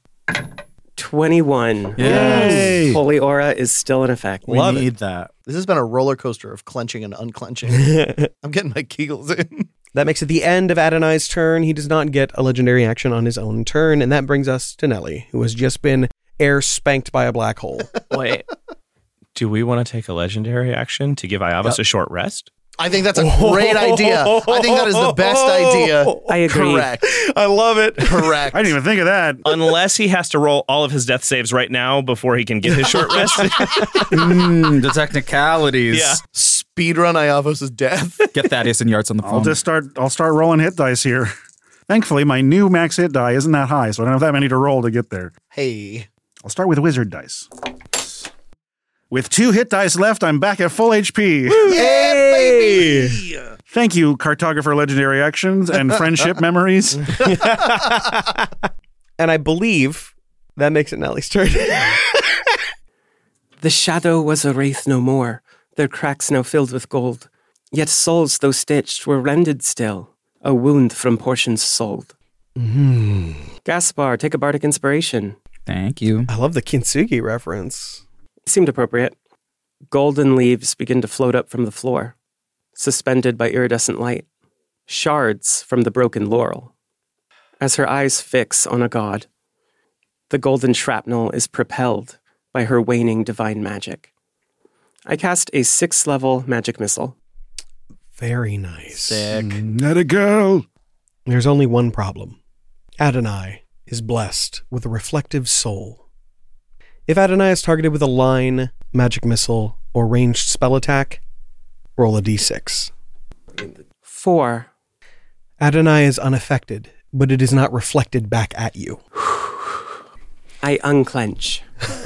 21. Yay. Holy aura is still in effect. We Love need that. This has been a roller coaster of clenching and unclenching. I'm getting my kegels in. That makes it the end of Adonai's turn. He does not get a legendary action on his own turn. And that brings us to Nelly, who has just been air spanked by a black hole. Wait. Do we want to take a legendary action to give Iavos a short rest? I think that's a great idea. I think that is the best idea. I agree. Correct. I love it. Correct. I didn't even think of that. Unless he has to roll all of his death saves right now before he can get his short rest. The technicalities. Yeah. Speedrun Iavos' death. Get Thaddeus and Yarts on the phone. I'll start rolling hit dice here. Thankfully, my new max hit die isn't that high, so I don't have that many to roll to get there. Hey. I'll start with wizard dice. With 2 hit dice left, I'm back at full HP. Yeah, baby! Thank you, Cartographer Legendary Actions and Friendship Memories. And I believe that makes it Nellie's turn. The shadow was a wraith no more, their cracks now filled with gold. Yet souls, though stitched, were rended still, a wound from portions sold. Gaspar, take a bardic inspiration. Thank you. I love the Kintsugi reference. Seemed appropriate. Golden leaves begin to float up from the floor, suspended by iridescent light, shards from the broken laurel. As her eyes fix on a god, the golden shrapnel is propelled by her waning divine magic. I cast a 6th level magic missile. Very nice. Sick. Not a girl. There's only one problem. Adonai is blessed with a reflective soul. If Adonai is targeted with a line, magic missile, or ranged spell attack, roll a d6. 4. Adonai is unaffected, but it is not reflected back at you. I unclench.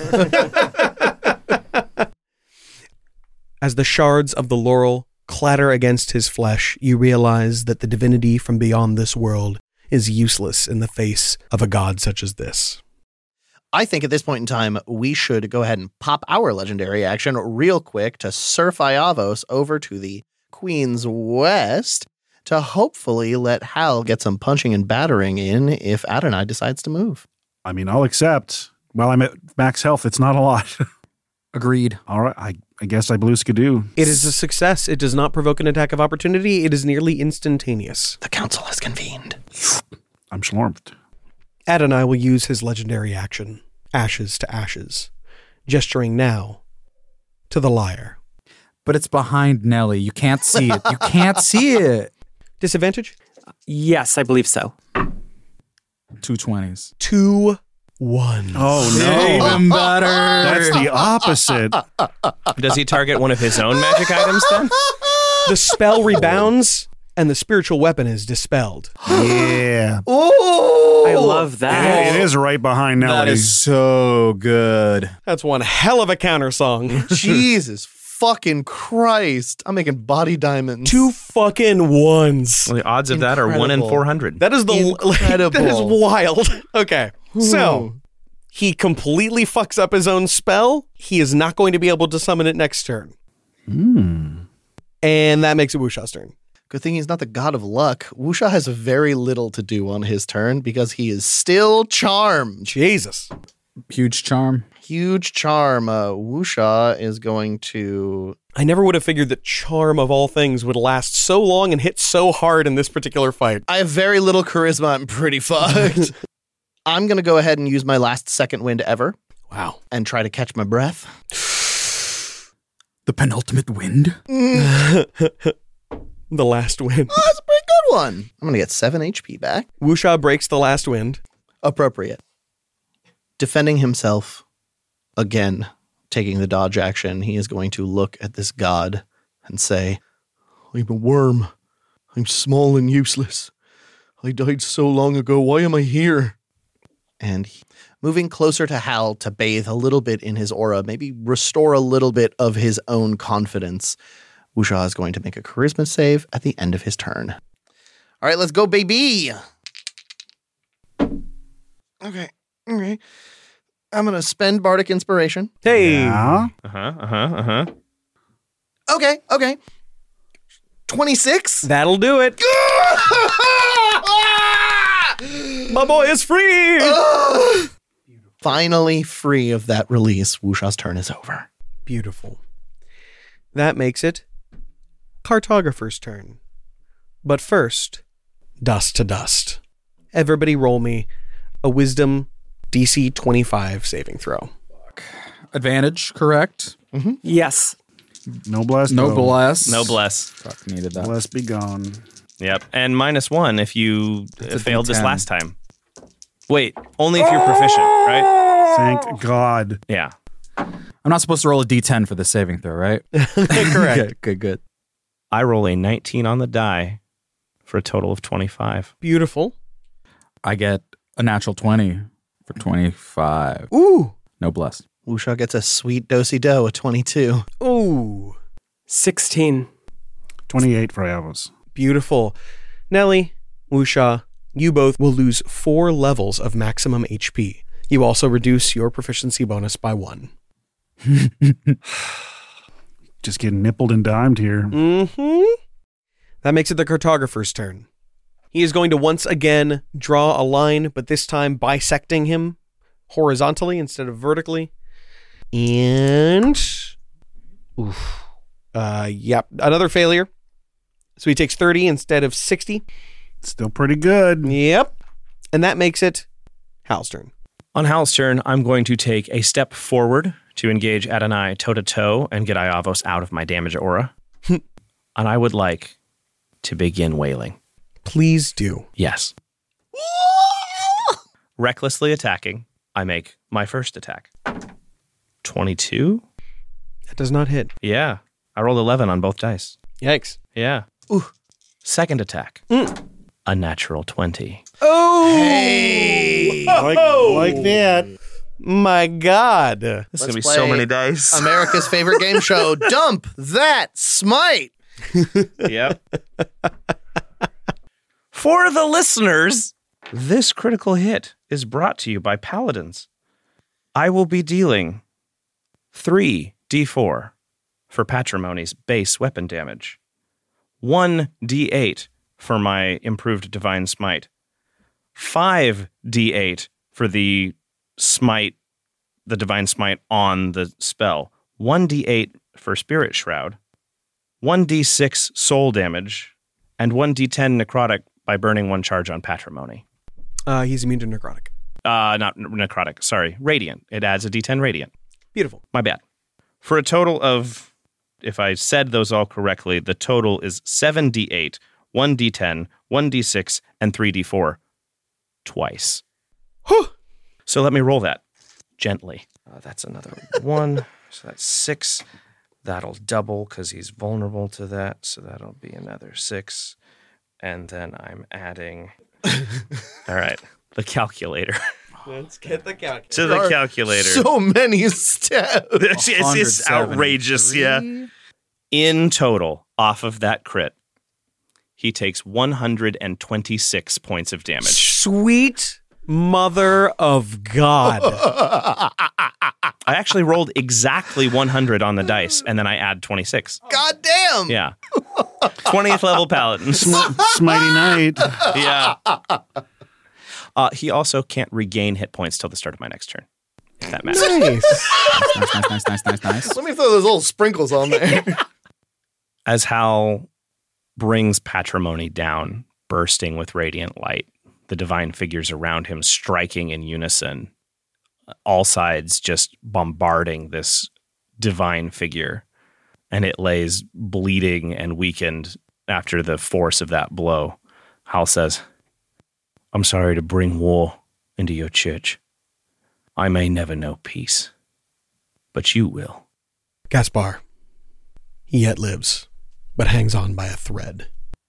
As the shards of the laurel clatter against his flesh, you realize that the divinity from beyond this world is useless in the face of a god such as this. I think at this point in time, we should go ahead and pop our legendary action real quick to surf Iavos over to the Queen's West to hopefully let Hal get some punching and battering in if Adonai decides to move. I mean, I'll accept. While I'm at max health, it's not a lot. Agreed. All right, I guess I blew skidoo. It is a success. It does not provoke an attack of opportunity. It is nearly instantaneous. The council has convened. I'm slurped. Adonai will use his legendary action, Ashes to Ashes, gesturing now to the lyre. But it's behind Nellie. You can't see it. You can't see it. Disadvantage? Yes, I believe so. 2 20s. 2 1s. Oh, no. Even better. That's the opposite. Does he target one of his own magic items then? The spell rebounds, and the spiritual weapon is dispelled. Yeah. Oh, I love that. It is right behind Nellie. That is so good. That's one hell of a counter song. Jesus fucking Christ. I'm making body diamonds. 2 fucking 1s. Well, the odds of that are 1 in Incredible. 400. That is Incredible. that is wild. Okay. So, he completely fucks up his own spell. He is not going to be able to summon it next turn. And that makes it Wusha's turn. Good thing he's not the god of luck. Wusha has very little to do on his turn because he is still charmed. Jesus. Huge charm. Huge charm. Wusha is going to... I never would have figured that charm of all things would last so long and hit so hard in this particular fight. I have very little charisma. I'm pretty fucked. I'm going to go ahead and use my last second wind ever. Wow. And try to catch my breath. The penultimate wind. The last wind. Oh, that's a pretty good one. I'm going to get 7 HP back. Wusha breaks the last wind. Appropriate. Defending himself again, taking the dodge action, he is going to look at this god and say, I'm a worm. I'm small and useless. I died so long ago. Why am I here? And moving closer to Hal to bathe a little bit in his aura, maybe restore a little bit of his own confidence. Wusha is going to make a charisma save at the end of his turn. All right, let's go, baby. Okay. I'm going to spend Bardic Inspiration. Hey. Yeah. Okay. 26? That'll do it. My boy is free. Finally free of that release. Wusha's turn is over. Beautiful. That makes it Cartographer's turn. But first, dust to dust. Everybody roll me a Wisdom DC 25 saving throw. Advantage, correct? Yes. No bless. No bless. No bless. Fuck, needed that. Bless be gone. Yep. And -1 if you It's a failed this D10. last time. Wait, only if you're proficient, right? Thank God. Yeah. I'm not supposed to roll a d10 for the saving throw, right? Correct. Good. I roll a 19 on the die for a total of 25. Beautiful. I get a natural 20 for 25. Ooh. Noblesse. Wusha gets a sweet do-si-do, a 22. Ooh, 16. 28 for Avos. beautiful. Nelly, Wusha, you both will lose 4 levels of maximum HP. You also reduce your proficiency bonus by 1. Just getting nippled and dimed here. Mm-hmm. That makes it the cartographer's turn. He is going to once again draw a line, but this time bisecting him horizontally instead of vertically. And... yep, another failure. So he takes 30 instead of 60. Still pretty good. Yep. And that makes it Hal's turn. On Hal's turn, I'm going to take a step forward to engage Adonai toe-to-toe and get Iavos out of my damage aura. And I would like to begin wailing. Please do. Yes. Recklessly attacking, I make my first attack. 22? That does not hit. Yeah. I rolled 11 on both dice. Yikes. Yeah. Ooh. Second attack. A natural 20. Oh! Hey! Like that. My God. This is going to be play so many dice. America's favorite game show, Dump That Smite. Yep. For the listeners, this critical hit is brought to you by Paladins. I will be dealing 3d4 for Patrimony's base weapon damage, 1d8 for my improved Divine Smite, 5d8 for the smite, the Divine Smite on the spell, 1d8 for Spirit Shroud, 1d6 soul damage, and 1d10 necrotic by burning 1 charge on Patrimony. He's immune to necrotic. Not necrotic, sorry, radiant. It adds a d10 radiant. Beautiful. My bad. For a total of, if I said those all correctly, the total is 7d8, 1d10, 1d6, and 3d4 twice. Whew. So let me roll that gently. That's another 1, so that's 6. That'll double because he's vulnerable to that, so that'll be another 6. And then I'm adding... All right, the calculator. Let's get the calculator. To the calculator. So many steps. It's outrageous, yeah. In total, off of that crit, he takes 126 points of damage. Sweet mother of God. I actually rolled exactly 100 on the dice, and then I add 26. God damn. Yeah. 20th level paladins. Smitey Knight. Yeah. He also can't regain hit points till the start of my next turn. If that matters. Nice. Let me throw those little sprinkles on there. As Hal brings Patrimony down, bursting with radiant light, the divine figures around him striking in unison, all sides just bombarding this divine figure, and it lays bleeding and weakened after the force of that blow. Hal says, I'm sorry to bring war into your church. I may never know peace, but you will. Gaspar. He yet lives, but hangs on by a thread.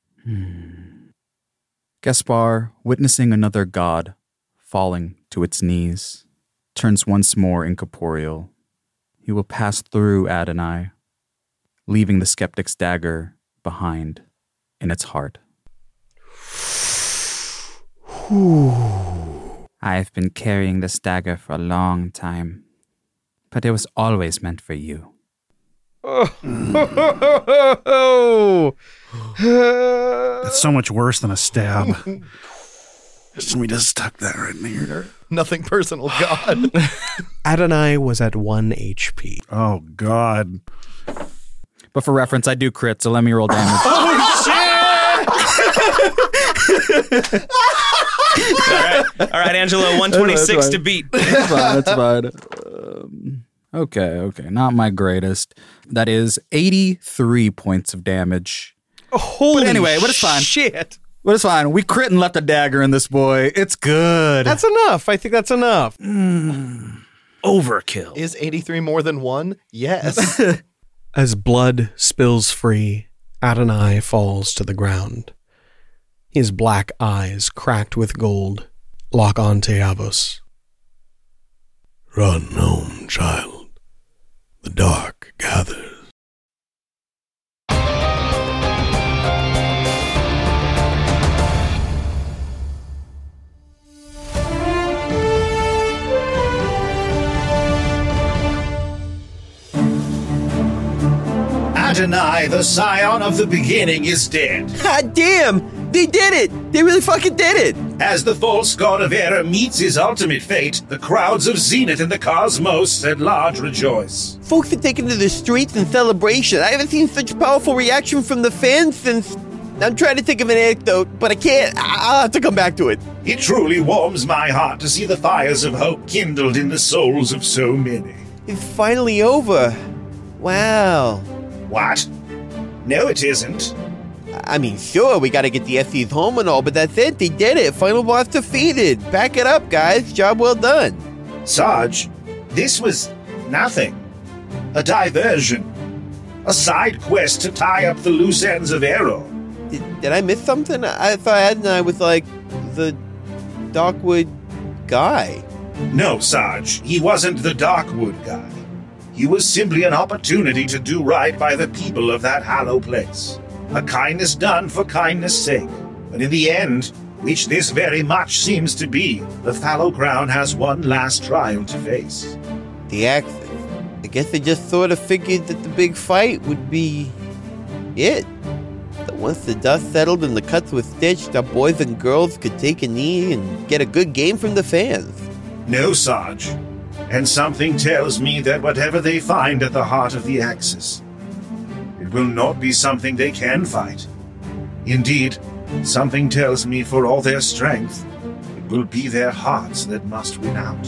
Gaspar, witnessing another god falling to its knees, turns once more incorporeal. He will pass through Adonai, leaving the skeptic's dagger behind in its heart. I have been carrying this dagger for a long time, but it was always meant for you. That's so much worse than a stab. Somebody just stuck that right in here. Nothing personal, God. Adonai was at 1 HP. Oh, God. But for reference, I do crit, so let me roll damage. All right, Angelo, 126 to beat. That's fine. Okay. Not my greatest. That is 83 points of damage. Holy but it's fine. Shit. But it's fine. We crit and left a dagger in this boy. It's good. That's enough. I think that's enough. Overkill. Is 83 more than 1? Yes. As blood spills free, Adonai falls to the ground. His black eyes, cracked with gold, lock on Teavos. Run home, child. The dark gathers. Adonai, the scion of the beginning, is dead. God damn! They did it! They really fucking did it! As the false god of error meets his ultimate fate, the crowds of Zenith and the cosmos at large rejoice. Folks are taking to the streets in celebration. I haven't seen such powerful reaction from the fans since... I'm trying to think of an anecdote, but I can't. I'll have to come back to it. It truly warms my heart to see the fires of hope kindled in the souls of so many. It's finally over. Wow. What? No, it isn't. I mean, sure, we gotta get the SCs home and all, but that's it. They did it. Final boss defeated. Back it up, guys. Job well done. Sarge, this was nothing. A diversion. A side quest to tie up the loose ends of Arrow. Did I miss something? I thought Adonai was like the Darkwood guy. No, Sarge, he wasn't the Darkwood guy. He was simply an opportunity to do right by the people of that hollow place. A kindness done for kindness' sake. But in the end, which this very much seems to be, the fallow crown has one last trial to face. The Axis. I guess they just sort of figured that the big fight would be it. That once the dust settled and the cuts were stitched, our boys and girls could take a knee and get a good game from the fans. No, Sarge. And something tells me that whatever they find at the heart of the Axis, it will not be something they can fight. Indeed, something tells me for all their strength, it will be their hearts that must win out.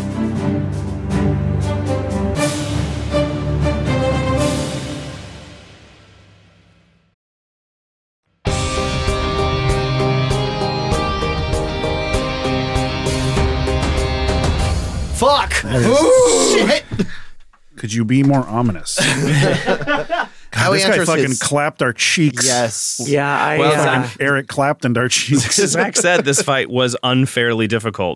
Fuck! Shit! Could you be more ominous? God, this guy fucking clapped our cheeks. Yes. Yeah, Eric Claptoned our cheeks. Zach said this fight was unfairly difficult,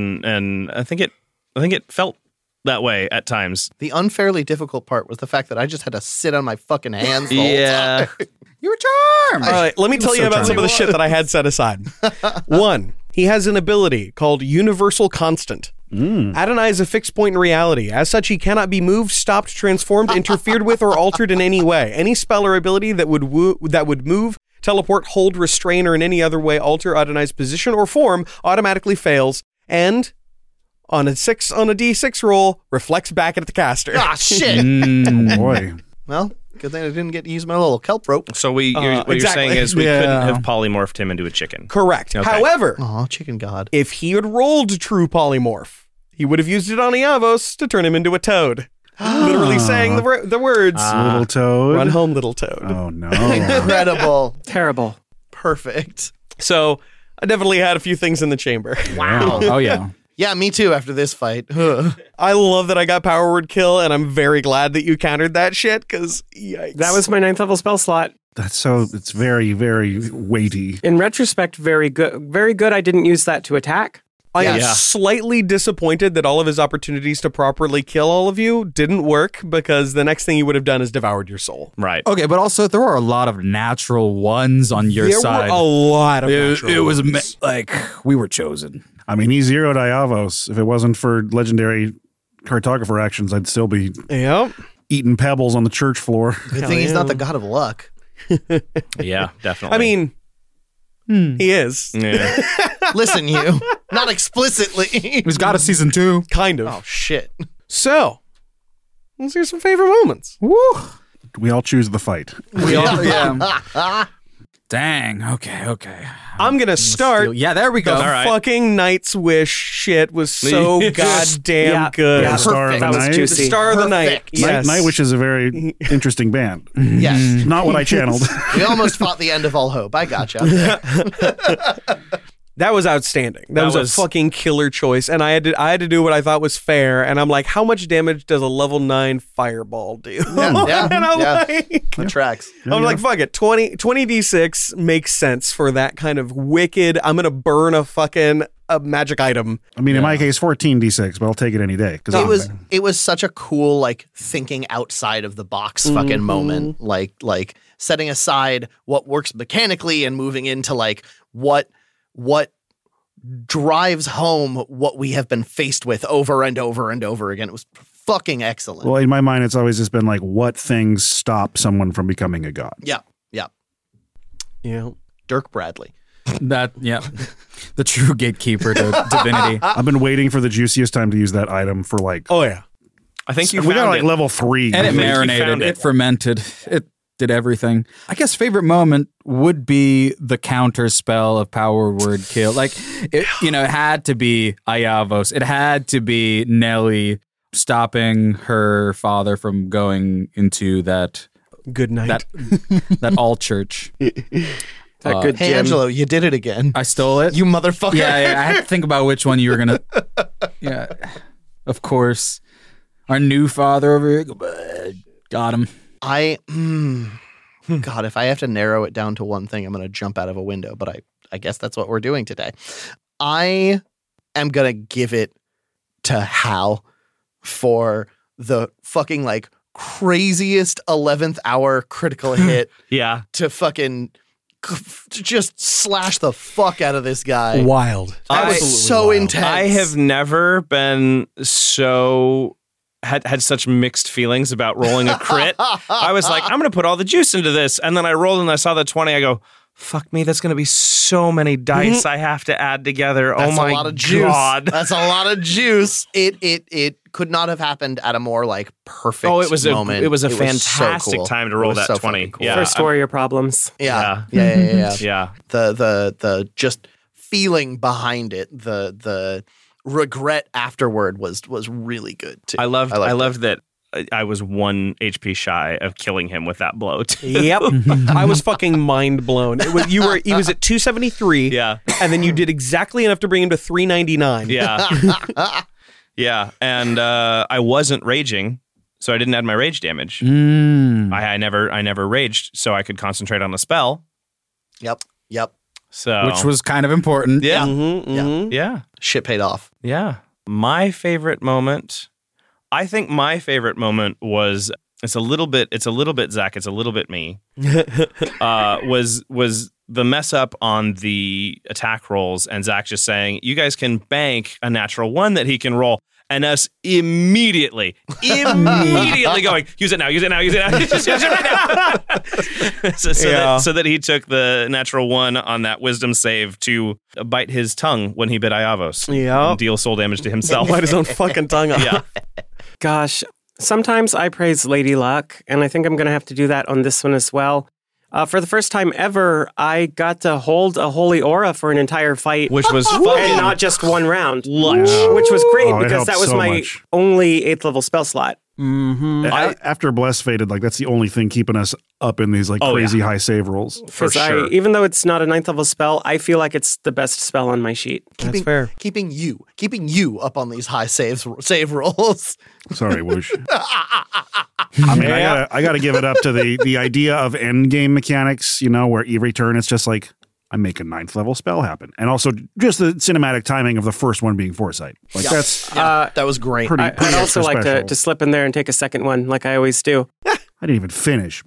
and I think it felt that way at times. The unfairly difficult part was the fact that I just had to sit on my fucking hands the whole time. You were charmed. All right, let me tell you about some of the shit that I had set aside. One, he has an ability called Universal Constant. Adonai is a fixed point in reality. As such, he cannot be moved, stopped, transformed, interfered with, or altered in any way. Any spell or ability that would move, teleport, hold, restrain, or in any other way alter Adonai's position or form automatically fails, and on a D6 roll, reflects back at the caster. Ah, shit! Oh boy. Well, good thing I didn't get to use my little kelp rope. So what you're saying is we couldn't have polymorphed him into a chicken. Correct. Okay. However, chicken god. If he had rolled true polymorph, he would have used it on Iavos to turn him into a toad. Literally saying the words. Little toad. Run home, little toad. Oh, no. Incredible. Terrible. Perfect. So I definitely had a few things in the chamber. Wow. Oh, yeah. Yeah, me too after this fight. I love that I got power word kill, and I'm very glad that you countered that shit, because yikes. That was my 9th level spell slot. It's very, very weighty. In retrospect, very good. Very good I didn't use that to attack. I am slightly disappointed that all of his opportunities to properly kill all of you didn't work, because the next thing he would have done is devoured your soul. Right. Okay, but also there were a lot of natural ones on your side. There were a lot of natural It was ones. like we were chosen. I mean, he zeroed Iavos. If it wasn't for legendary cartographer actions, I'd still be eating pebbles on the church floor. Good thing he's not the god of luck. Yeah, definitely. I mean, he is. Yeah. Listen, you. Not explicitly. He's got a season 2. Kind of. Oh, shit. So, let's hear some favorite moments. Woo! We all choose the fight. We all, yeah. Dang. Okay. I'm going to start. Yeah, there we go. The fucking Night's Wish shit was so goddamn good. Yeah, Star of the Night. The Star of the Night. Yes. Night Wish is a very interesting band. Yes. Not what I channeled. We almost fought the end of all hope. I gotcha. That was outstanding. That was a fucking killer choice, and I had to do what I thought was fair. And I'm like, how much damage does a level 9 fireball do? Yeah, and I'm like, It tracks. I'm like, fuck it. 20 d6 makes sense for that kind of wicked. I'm gonna burn a magic item. I mean, in my case, 14d6, but I'll take it any day. It was such a cool, like, thinking outside of the box fucking moment. Like setting aside what works mechanically and moving into like what drives home what we have been faced with over and over and over again. It was fucking excellent. Well, in my mind, it's always just been like, what things stop someone from becoming a god? Yeah. Dirk Bradley. The true gatekeeper to divinity. I've been waiting for the juiciest time to use that item for like. Oh yeah, I think we got like level 3, and it marinated, it fermented, it did everything. I guess favorite moment would be the counter spell of Power Word Kill. Like it had to be Ayavos. It had to be Nelly stopping her father from going into that good night, that all church. That good Hey, gym. Angelo, you did it again. I stole it. You motherfucker. Yeah, I had to think about which one you were gonna. Yeah, of course. Our new father over here. Got him. God, if I have to narrow it down to one thing, I'm going to jump out of a window, but I guess that's what we're doing today. I am going to give it to Hal for the fucking like craziest 11th hour critical hit. Yeah. To fucking to just slash the fuck out of this guy. Wild. That was so intense. I have never been so had such mixed feelings about rolling a crit. I was like, I'm going to put all the juice into this. And then I rolled and I saw the 20. I go, fuck me. That's going to be so many dice I have to add together. That's oh my a lot of juice. God. That's a lot of juice. It could not have happened at a more like perfect moment. It was a so fantastic cool. time to roll It was that so 20. fucking cool. Yeah. First warrior problems. Yeah. Yeah. The just feeling behind it, the regret afterward was really good too. I loved that I was 1 HP shy of killing him with that blow too. Yep. I was fucking mind blown. He was at 273. Yeah. And then you did exactly enough to bring him to 399. Yeah. Yeah. And I wasn't raging, so I didn't add my rage damage. I never raged, so I could concentrate on the spell. Yep. So Which was kind of important. Yeah. Yeah. Shit paid off. Yeah. My favorite moment, I think my favorite moment was it's a little bit Zach, it's a little bit me. Was the mess up on the attack rolls and Zach just saying, you guys can bank a natural 1 that he can roll. And us immediately going, use it now. Just use it right now. so that he took the natural 1 on that wisdom save to bite his tongue when he bit Ayavos. Yeah. And deal soul damage to himself. Bite his own fucking tongue off. Yeah. Gosh, sometimes I praise Lady Luck, and I think I'm going to have to do that on this one as well. For the first time ever, I got to hold a holy aura for an entire fight. Which was and fucking not just one round. Lunch. Which was great Oh, it because helped that was so my much. only 8th level spell slot. After Bless faded, like that's the only thing keeping us up in these like crazy high save rolls. For sure. Even though it's not a 9th level spell, I feel like it's the best spell on my sheet. That's fair. Keeping you up on these high save rolls. Sorry, Whoosh. I mean, I gotta give it up to the idea of end game mechanics, where every turn it's just like, I make a 9th level spell happen. And also just the cinematic timing of the first one being Foresight. Like that was great. pretty I'd also extra like special. to slip in there and take a second one like I always do. I didn't even finish.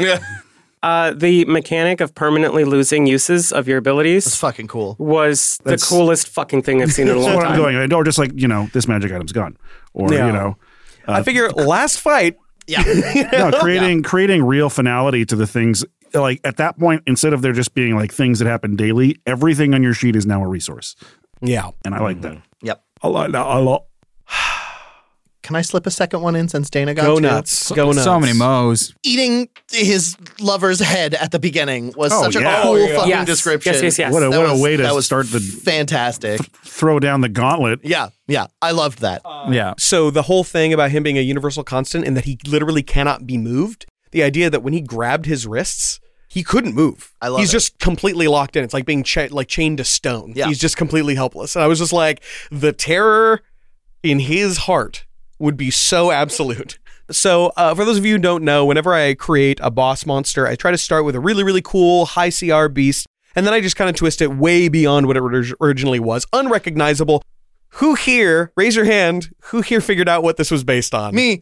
The mechanic of permanently losing uses of your abilities It's fucking cool. was the coolest fucking thing I've seen in a That's long what I'm time. doing. Or just like, this magic item's gone. Or, I figure last fight. Yeah. creating real finality to the things. Like at that point, instead of there just being like things that happen daily, everything on your sheet is now a resource. Yeah. And I like that. Yep. I like that a lot. Can I slip a second one in since Dana got Go to? nuts. Go nuts. So many mo's. Eating his lover's head at the beginning was such a yeah. cool fucking Yes. description. Yes. What a way that to was start the fantastic. throw down the gauntlet. Yeah. I loved that. Yeah. So the whole thing about him being a universal constant and that he literally cannot be moved, the idea that when he grabbed his wrists, he couldn't move. I love He's it. just completely locked in. It's like being chained to stone. Yeah. He's just completely helpless. And I was just like, the terror in his heart would be so absolute. So for those of you who don't know, whenever I create a boss monster, I try to start with a really, really cool high CR beast, and then I just kind of twist it way beyond what it originally was. Unrecognizable. Who here, raise your hand, who here figured out what this was based on? Me.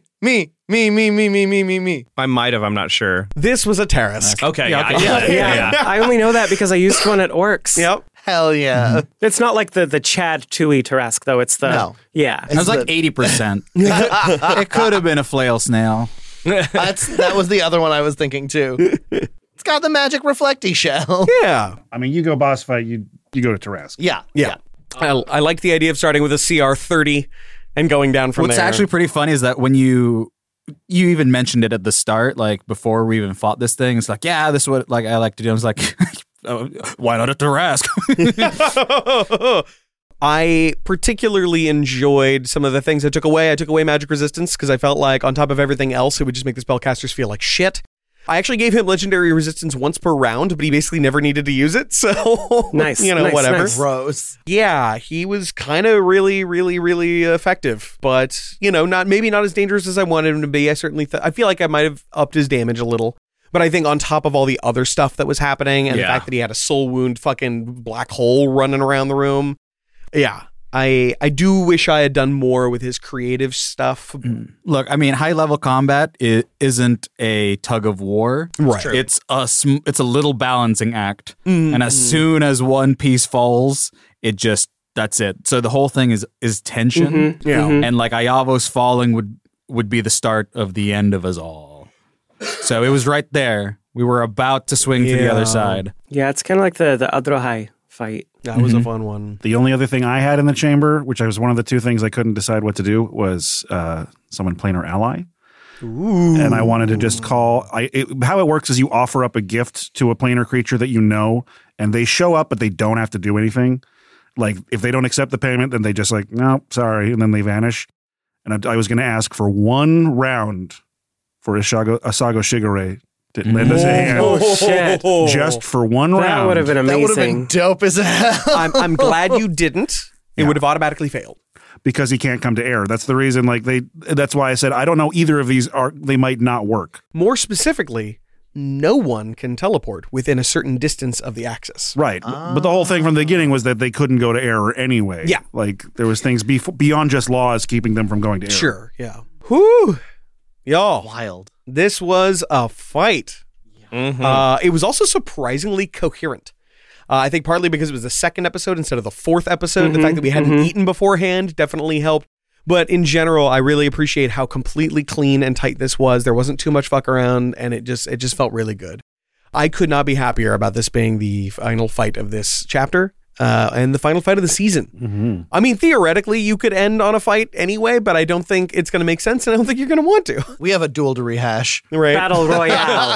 I might have, I'm not sure. This was a Tarask. Okay, Yeah, yeah. okay. I only know that because I used one at Orcs. Yep. Hell yeah. It's not like the Chad Tui Tarask, though. It's the... No. Yeah. It was like 80%. It could have been a flail snail. That was the other one I was thinking too. It's got the magic reflecty shell. Yeah. I mean, you go boss fight, you go to Tarask. Yeah. I like the idea of starting with a CR 30 and going down from What's there. actually pretty funny is that when you even mentioned it at the start, like before we even fought this thing, it's like, yeah, this is what like I like to do. I was like, why not a Tarask? I particularly enjoyed some of the things I took away. I took away magic resistance because I felt like on top of everything else, it would just make the spellcasters feel like shit. I actually gave him legendary resistance once per round, but he basically never needed to use it. So, Nice, whatever. nice. Gross. Yeah, he was kind of really, really, really effective, but maybe not as dangerous as I wanted him to be. I certainly, I feel like I might have upped his damage a little, but I think on top of all the other stuff that was happening and the fact that he had a soul wound fucking black hole running around the room, yeah. I do wish I had done more with his creative stuff. Look, I mean, high level combat isn't a tug of war. Right. It's a little balancing act, and as soon as one piece falls, that's it. So the whole thing is tension. Yeah. And like Ayavo's falling would be the start of the end of us all. So it was right there. We were about to swing to the other side. Yeah, it's kind of like the Adrohai fight. That was a fun one. The only other thing I had in the chamber, which was one of the two things I couldn't decide what to do, was summon planar ally. Ooh. And I wanted to just call. How it works is you offer up a gift to a planar creature that you know, and they show up, but they don't have to do anything. Like if they don't accept the payment, then they just like, no, sorry, and then they vanish. And I was going to ask for one round for Asago Shigure to lend us a hand. Oh, shit. Just for one round. That would have been That would have amazing. been dope as hell. I'm glad you didn't. It would have automatically failed. Because he can't come to air. That's the reason. That's why I said I don't know either of these they might not work. More specifically, no one can teleport within a certain distance of the axis. Right. But the whole thing from the beginning was that they couldn't go to air anyway. Yeah. Like there was things beyond just laws keeping them from going to air. Sure. Yeah. Whew. Y'all. Wild. This was a fight. It was also surprisingly coherent. I think partly because it was the second episode instead of the fourth episode. The fact that we hadn't eaten beforehand definitely helped. But in general, I really appreciate how completely clean and tight this was. There wasn't too much fuck around, and it just felt really good. I could not be happier about this being the final fight of this chapter. And the final fight of the season. I mean, theoretically, you could end on a fight anyway, but I don't think it's going to make sense, and I don't think you're going to want to. We have a duel to rehash. Right? Battle Royale.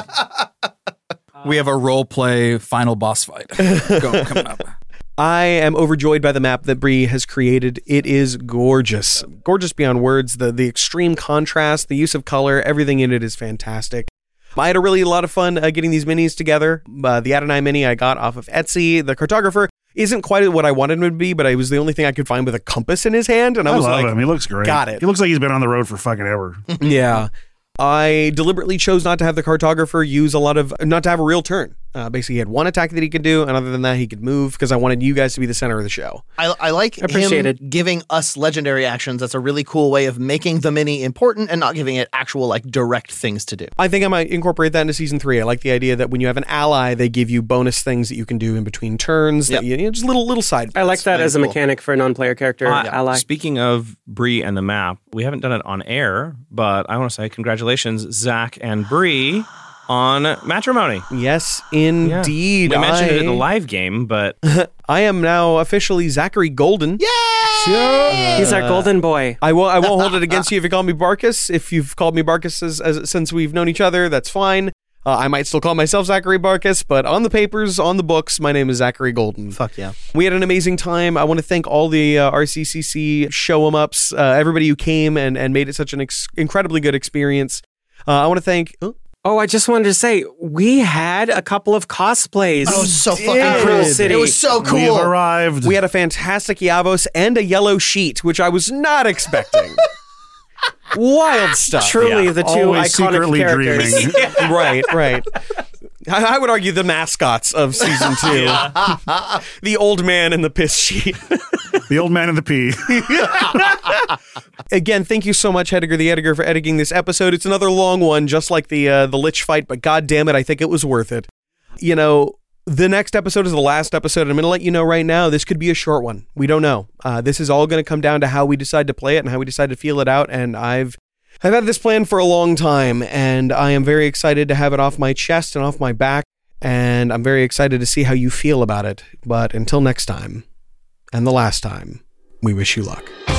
We have a role play final boss fight coming up. I am overjoyed by the map that Bree has created. It is gorgeous. Gorgeous beyond words. The extreme contrast, the use of color, everything in it is fantastic. I had a lot of fun getting these minis together. The Adonai mini I got off of Etsy. The cartographer isn't quite what I wanted him to be, but it was the only thing I could find with a compass in his hand. And I was love like, him. He looks great. Got it. He looks like he's been on the road for fucking ever. Yeah. I deliberately chose not to have the cartographer use not to have a real turn. Basically, he had one attack that he could do, and other than that, he could move because I wanted you guys to be the center of the show. I like him giving us legendary actions. That's a really cool way of making the mini important and not giving it actual direct things to do. I think I might incorporate that into season 3. I like the idea that when you have an ally, they give you bonus things that you can do in between turns. That just little side. I like that as a mechanic for a non-player character ally. Speaking of Bree and the map, we haven't done it on air, but I want to say congratulations, Zach and Bree, on matrimony. Yes, indeed. We mentioned it in the live game, but I am now officially Zachary Golden. Yeah! He's our golden boy. I won't hold it against you if you call me Barkus. If you've called me Barkus since we've known each other, that's fine. I might still call myself Zachary Barkus, but on the papers, on the books, my name is Zachary Golden. Fuck yeah. We had an amazing time. I want to thank all the RCCC show-em-ups, everybody who came and made it such an incredibly good experience. I want to thank... Oh, I just wanted to say, we had a couple of cosplays. Oh, so in fucking Pearl cool. City. It was so cool. We've arrived. We had a fantastic Yavos and a yellow sheet, which I was not expecting. Wild stuff. Truly the two Always iconic secretly characters. dreaming. Right. I would argue the mascots of season 2. The old man and the piss sheet. The old man and the pea. Again, thank you so much, Edgar the Editor, for editing this episode. It's another long one, just like the Lich fight, but god damn it, I think it was worth it. You know, the next episode is the last episode, and I'm going to let you know right now, this could be a short one. We don't know. This is all going to come down to how we decide to play it and how we decide to feel it out, and I've had this plan for a long time, and I am very excited to have it off my chest and off my back, and I'm very excited to see how you feel about it. But until next time, and the last time, we wish you luck.